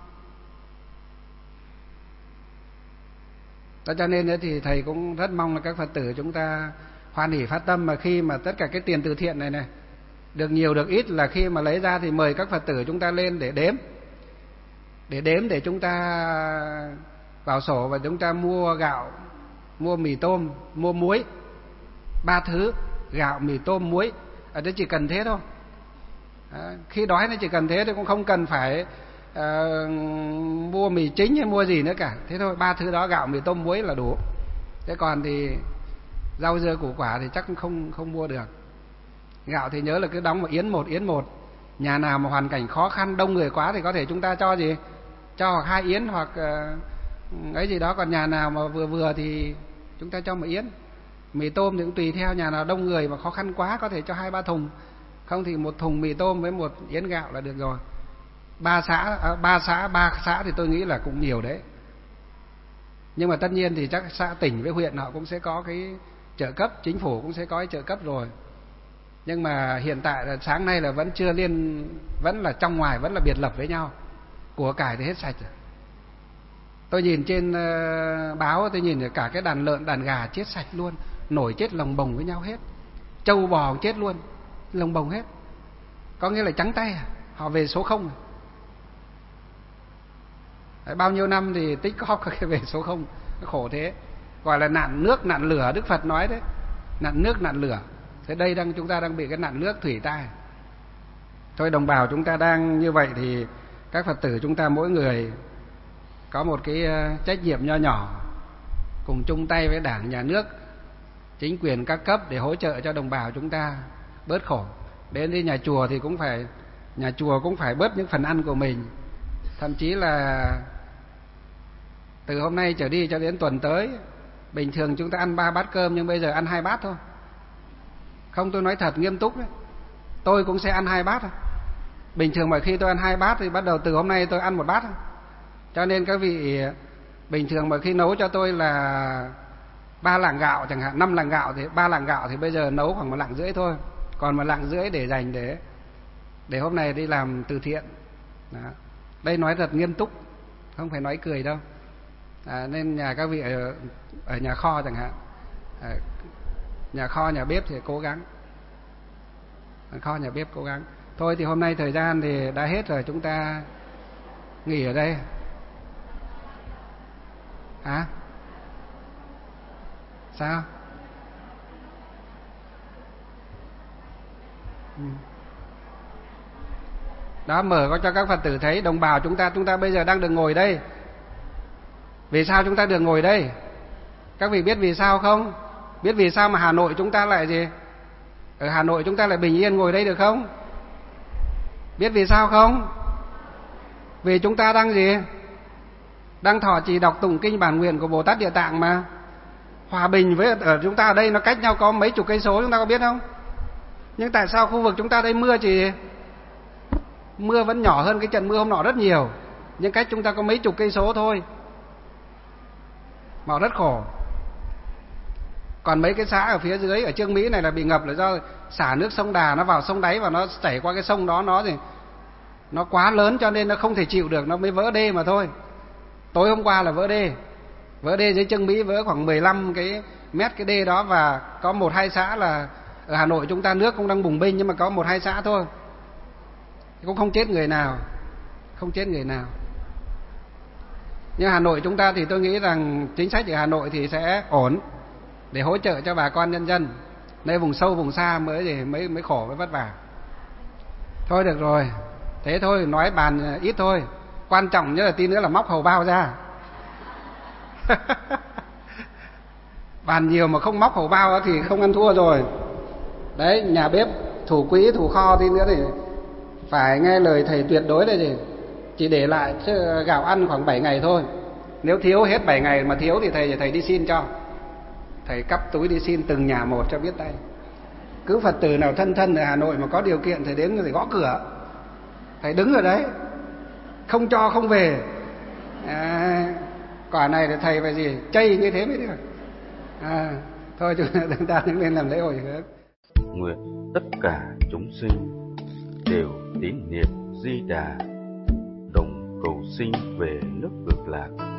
Đó, cho nên thì thầy cũng rất mong là các Phật tử chúng ta hoan hỷ phát tâm, mà khi mà tất cả cái tiền từ thiện này được nhiều được ít là khi mà lấy ra thì mời các Phật tử chúng ta lên để đếm. Để chúng ta vào sổ và chúng ta mua gạo, mua mì tôm, mua muối, 3 thứ: gạo, mì tôm, muối. Ở đây chỉ cần thế thôi. Khi đói nó chỉ cần thế thôi, cũng không cần phải mua mì chính hay mua gì nữa cả. Thế thôi, 3 thứ đó, gạo, mì tôm, muối là đủ. Thế còn thì rau dưa củ quả thì chắc không mua được. Gạo thì nhớ là cứ đóng một yến một. Nhà nào mà hoàn cảnh khó khăn, đông người quá thì có thể chúng ta cho gì? Cho hoặc 2 yến hoặc ấy gì đó. Còn nhà nào mà vừa thì chúng ta cho 1 yến. Mì tôm thì cũng tùy theo, nhà nào đông người mà khó khăn quá có thể cho 2-3 thùng. Không thì 1 thùng mì tôm với 1 yến gạo là được rồi. 3 xã thì tôi nghĩ là cũng nhiều đấy. Nhưng mà tất nhiên thì chắc xã, tỉnh với huyện họ cũng sẽ có cái trợ cấp, chính phủ cũng sẽ có cái trợ cấp rồi. Nhưng mà hiện tại là sáng nay là vẫn chưa vẫn là trong ngoài vẫn là biệt lập với nhau. Của cải thì hết sạch rồi. Tôi nhìn trên báo, tôi nhìn cả cái đàn lợn, đàn gà chết sạch luôn, nổi chết lồng bồng với nhau hết. Trâu bò chết luôn, lồng bồng hết. Có nghĩa là trắng tay, họ về số 0. Đấy, bao nhiêu năm thì tích góp cái về số 0, khổ thế. Gọi là nạn nước, nạn lửa, Đức Phật nói đấy. Nạn nước, nạn lửa. Thế đây chúng ta đang bị cái nạn nước, thủy tai. Thôi đồng bào chúng ta đang như vậy thì các Phật tử chúng ta mỗi người có một cái trách nhiệm nho nhỏ, cùng chung tay với Đảng, Nhà nước, chính quyền các cấp để hỗ trợ cho đồng bào chúng ta bớt khổ. Đến đi nhà chùa thì nhà chùa cũng phải bớt những phần ăn của mình. Thậm chí là từ hôm nay trở đi cho đến tuần tới, bình thường chúng ta ăn 3 bát cơm nhưng bây giờ ăn 2 bát thôi. Không, tôi nói thật nghiêm túc đấy. Tôi cũng sẽ ăn 2 bát thôi. Bình thường mà khi tôi ăn 2 bát thì bắt đầu từ hôm nay tôi ăn 1 bát thôi. Cho nên các vị bình thường mà khi nấu cho tôi là 3 lạng gạo chẳng hạn, 5 lạng gạo thì 3 lạng gạo thì bây giờ nấu khoảng 1,5 lạng thôi. Còn 1,5 lạng để dành để hôm nay đi làm từ thiện. Đó. Đây nói thật nghiêm túc, không phải nói cười đâu. Nên nhà các vị ở nhà kho chẳng hạn, nhà kho, nhà bếp thì cố gắng. Kho, nhà bếp cố gắng. Thôi thì hôm nay thời gian thì đã hết rồi, chúng ta nghỉ ở đây. Hả? Sao? Đó, mở cho các Phật tử thấy, đồng bào chúng ta bây giờ đang được ngồi đây. Vì sao chúng ta được ngồi đây? Các vị biết vì sao không? Biết vì sao mà Hà Nội chúng ta lại gì? Ở Hà Nội chúng ta lại bình yên ngồi đây được không? Biết vì sao không? Vì chúng ta đang gì? Đang thọ trì đọc tụng kinh bản nguyện của Bồ Tát Địa Tạng mà. Hòa bình với ở chúng ta ở đây nó cách nhau có mấy chục cây số, chúng ta có biết không? Nhưng tại sao khu vực chúng ta đây mưa chỉ mưa vẫn nhỏ hơn cái trận mưa hôm nọ rất nhiều, nhưng cách chúng ta có mấy chục cây số thôi mà rất khổ. Còn mấy cái xã ở phía dưới ở Chương Mỹ này là bị ngập là do xả nước sông Đà nó vào sông đáy và nó chảy qua cái sông đó, nó quá lớn cho nên nó không thể chịu được, nó mới vỡ đê mà thôi. Tối hôm qua là vỡ đê dưới Chương Mỹ vỡ khoảng 15 cái mét cái đê đó, và có 1-2 xã là ở Hà Nội chúng ta nước cũng đang bùng binh, nhưng mà có 1-2 xã thôi, cũng không chết người nào. Nhưng Hà Nội chúng ta thì tôi nghĩ rằng chính sách ở Hà Nội thì sẽ ổn để hỗ trợ cho bà con nhân dân. Nơi vùng sâu vùng xa mới khổ mới vất vả. Thôi được rồi, thế thôi, nói bàn ít thôi. Quan trọng nhất là tí nữa là móc hầu bao ra. Bàn nhiều mà không móc hầu bao thì không ăn thua rồi. Đấy, nhà bếp thủ quỹ thủ kho tí nữa thì phải nghe lời thầy tuyệt đối là gì? Chỉ để lại gạo ăn khoảng 7 ngày thôi. Nếu thiếu hết 7 ngày mà thiếu thì thầy đi xin cho. Thầy cắp túi đi xin từng nhà một cho biết tay. Cứ Phật tử nào thân ở Hà Nội mà có điều kiện thầy đến thầy gõ cửa. Thầy đứng ở đấy, không cho không về. Quả này thì thầy phải gì? Chây như thế mới được. Thôi chúng ta đứng lên làm lễ hồi hướng. Nguyện tất cả chúng sinh đều tín niệm Di Đà, đồng cầu sinh về nước Cực Lạc.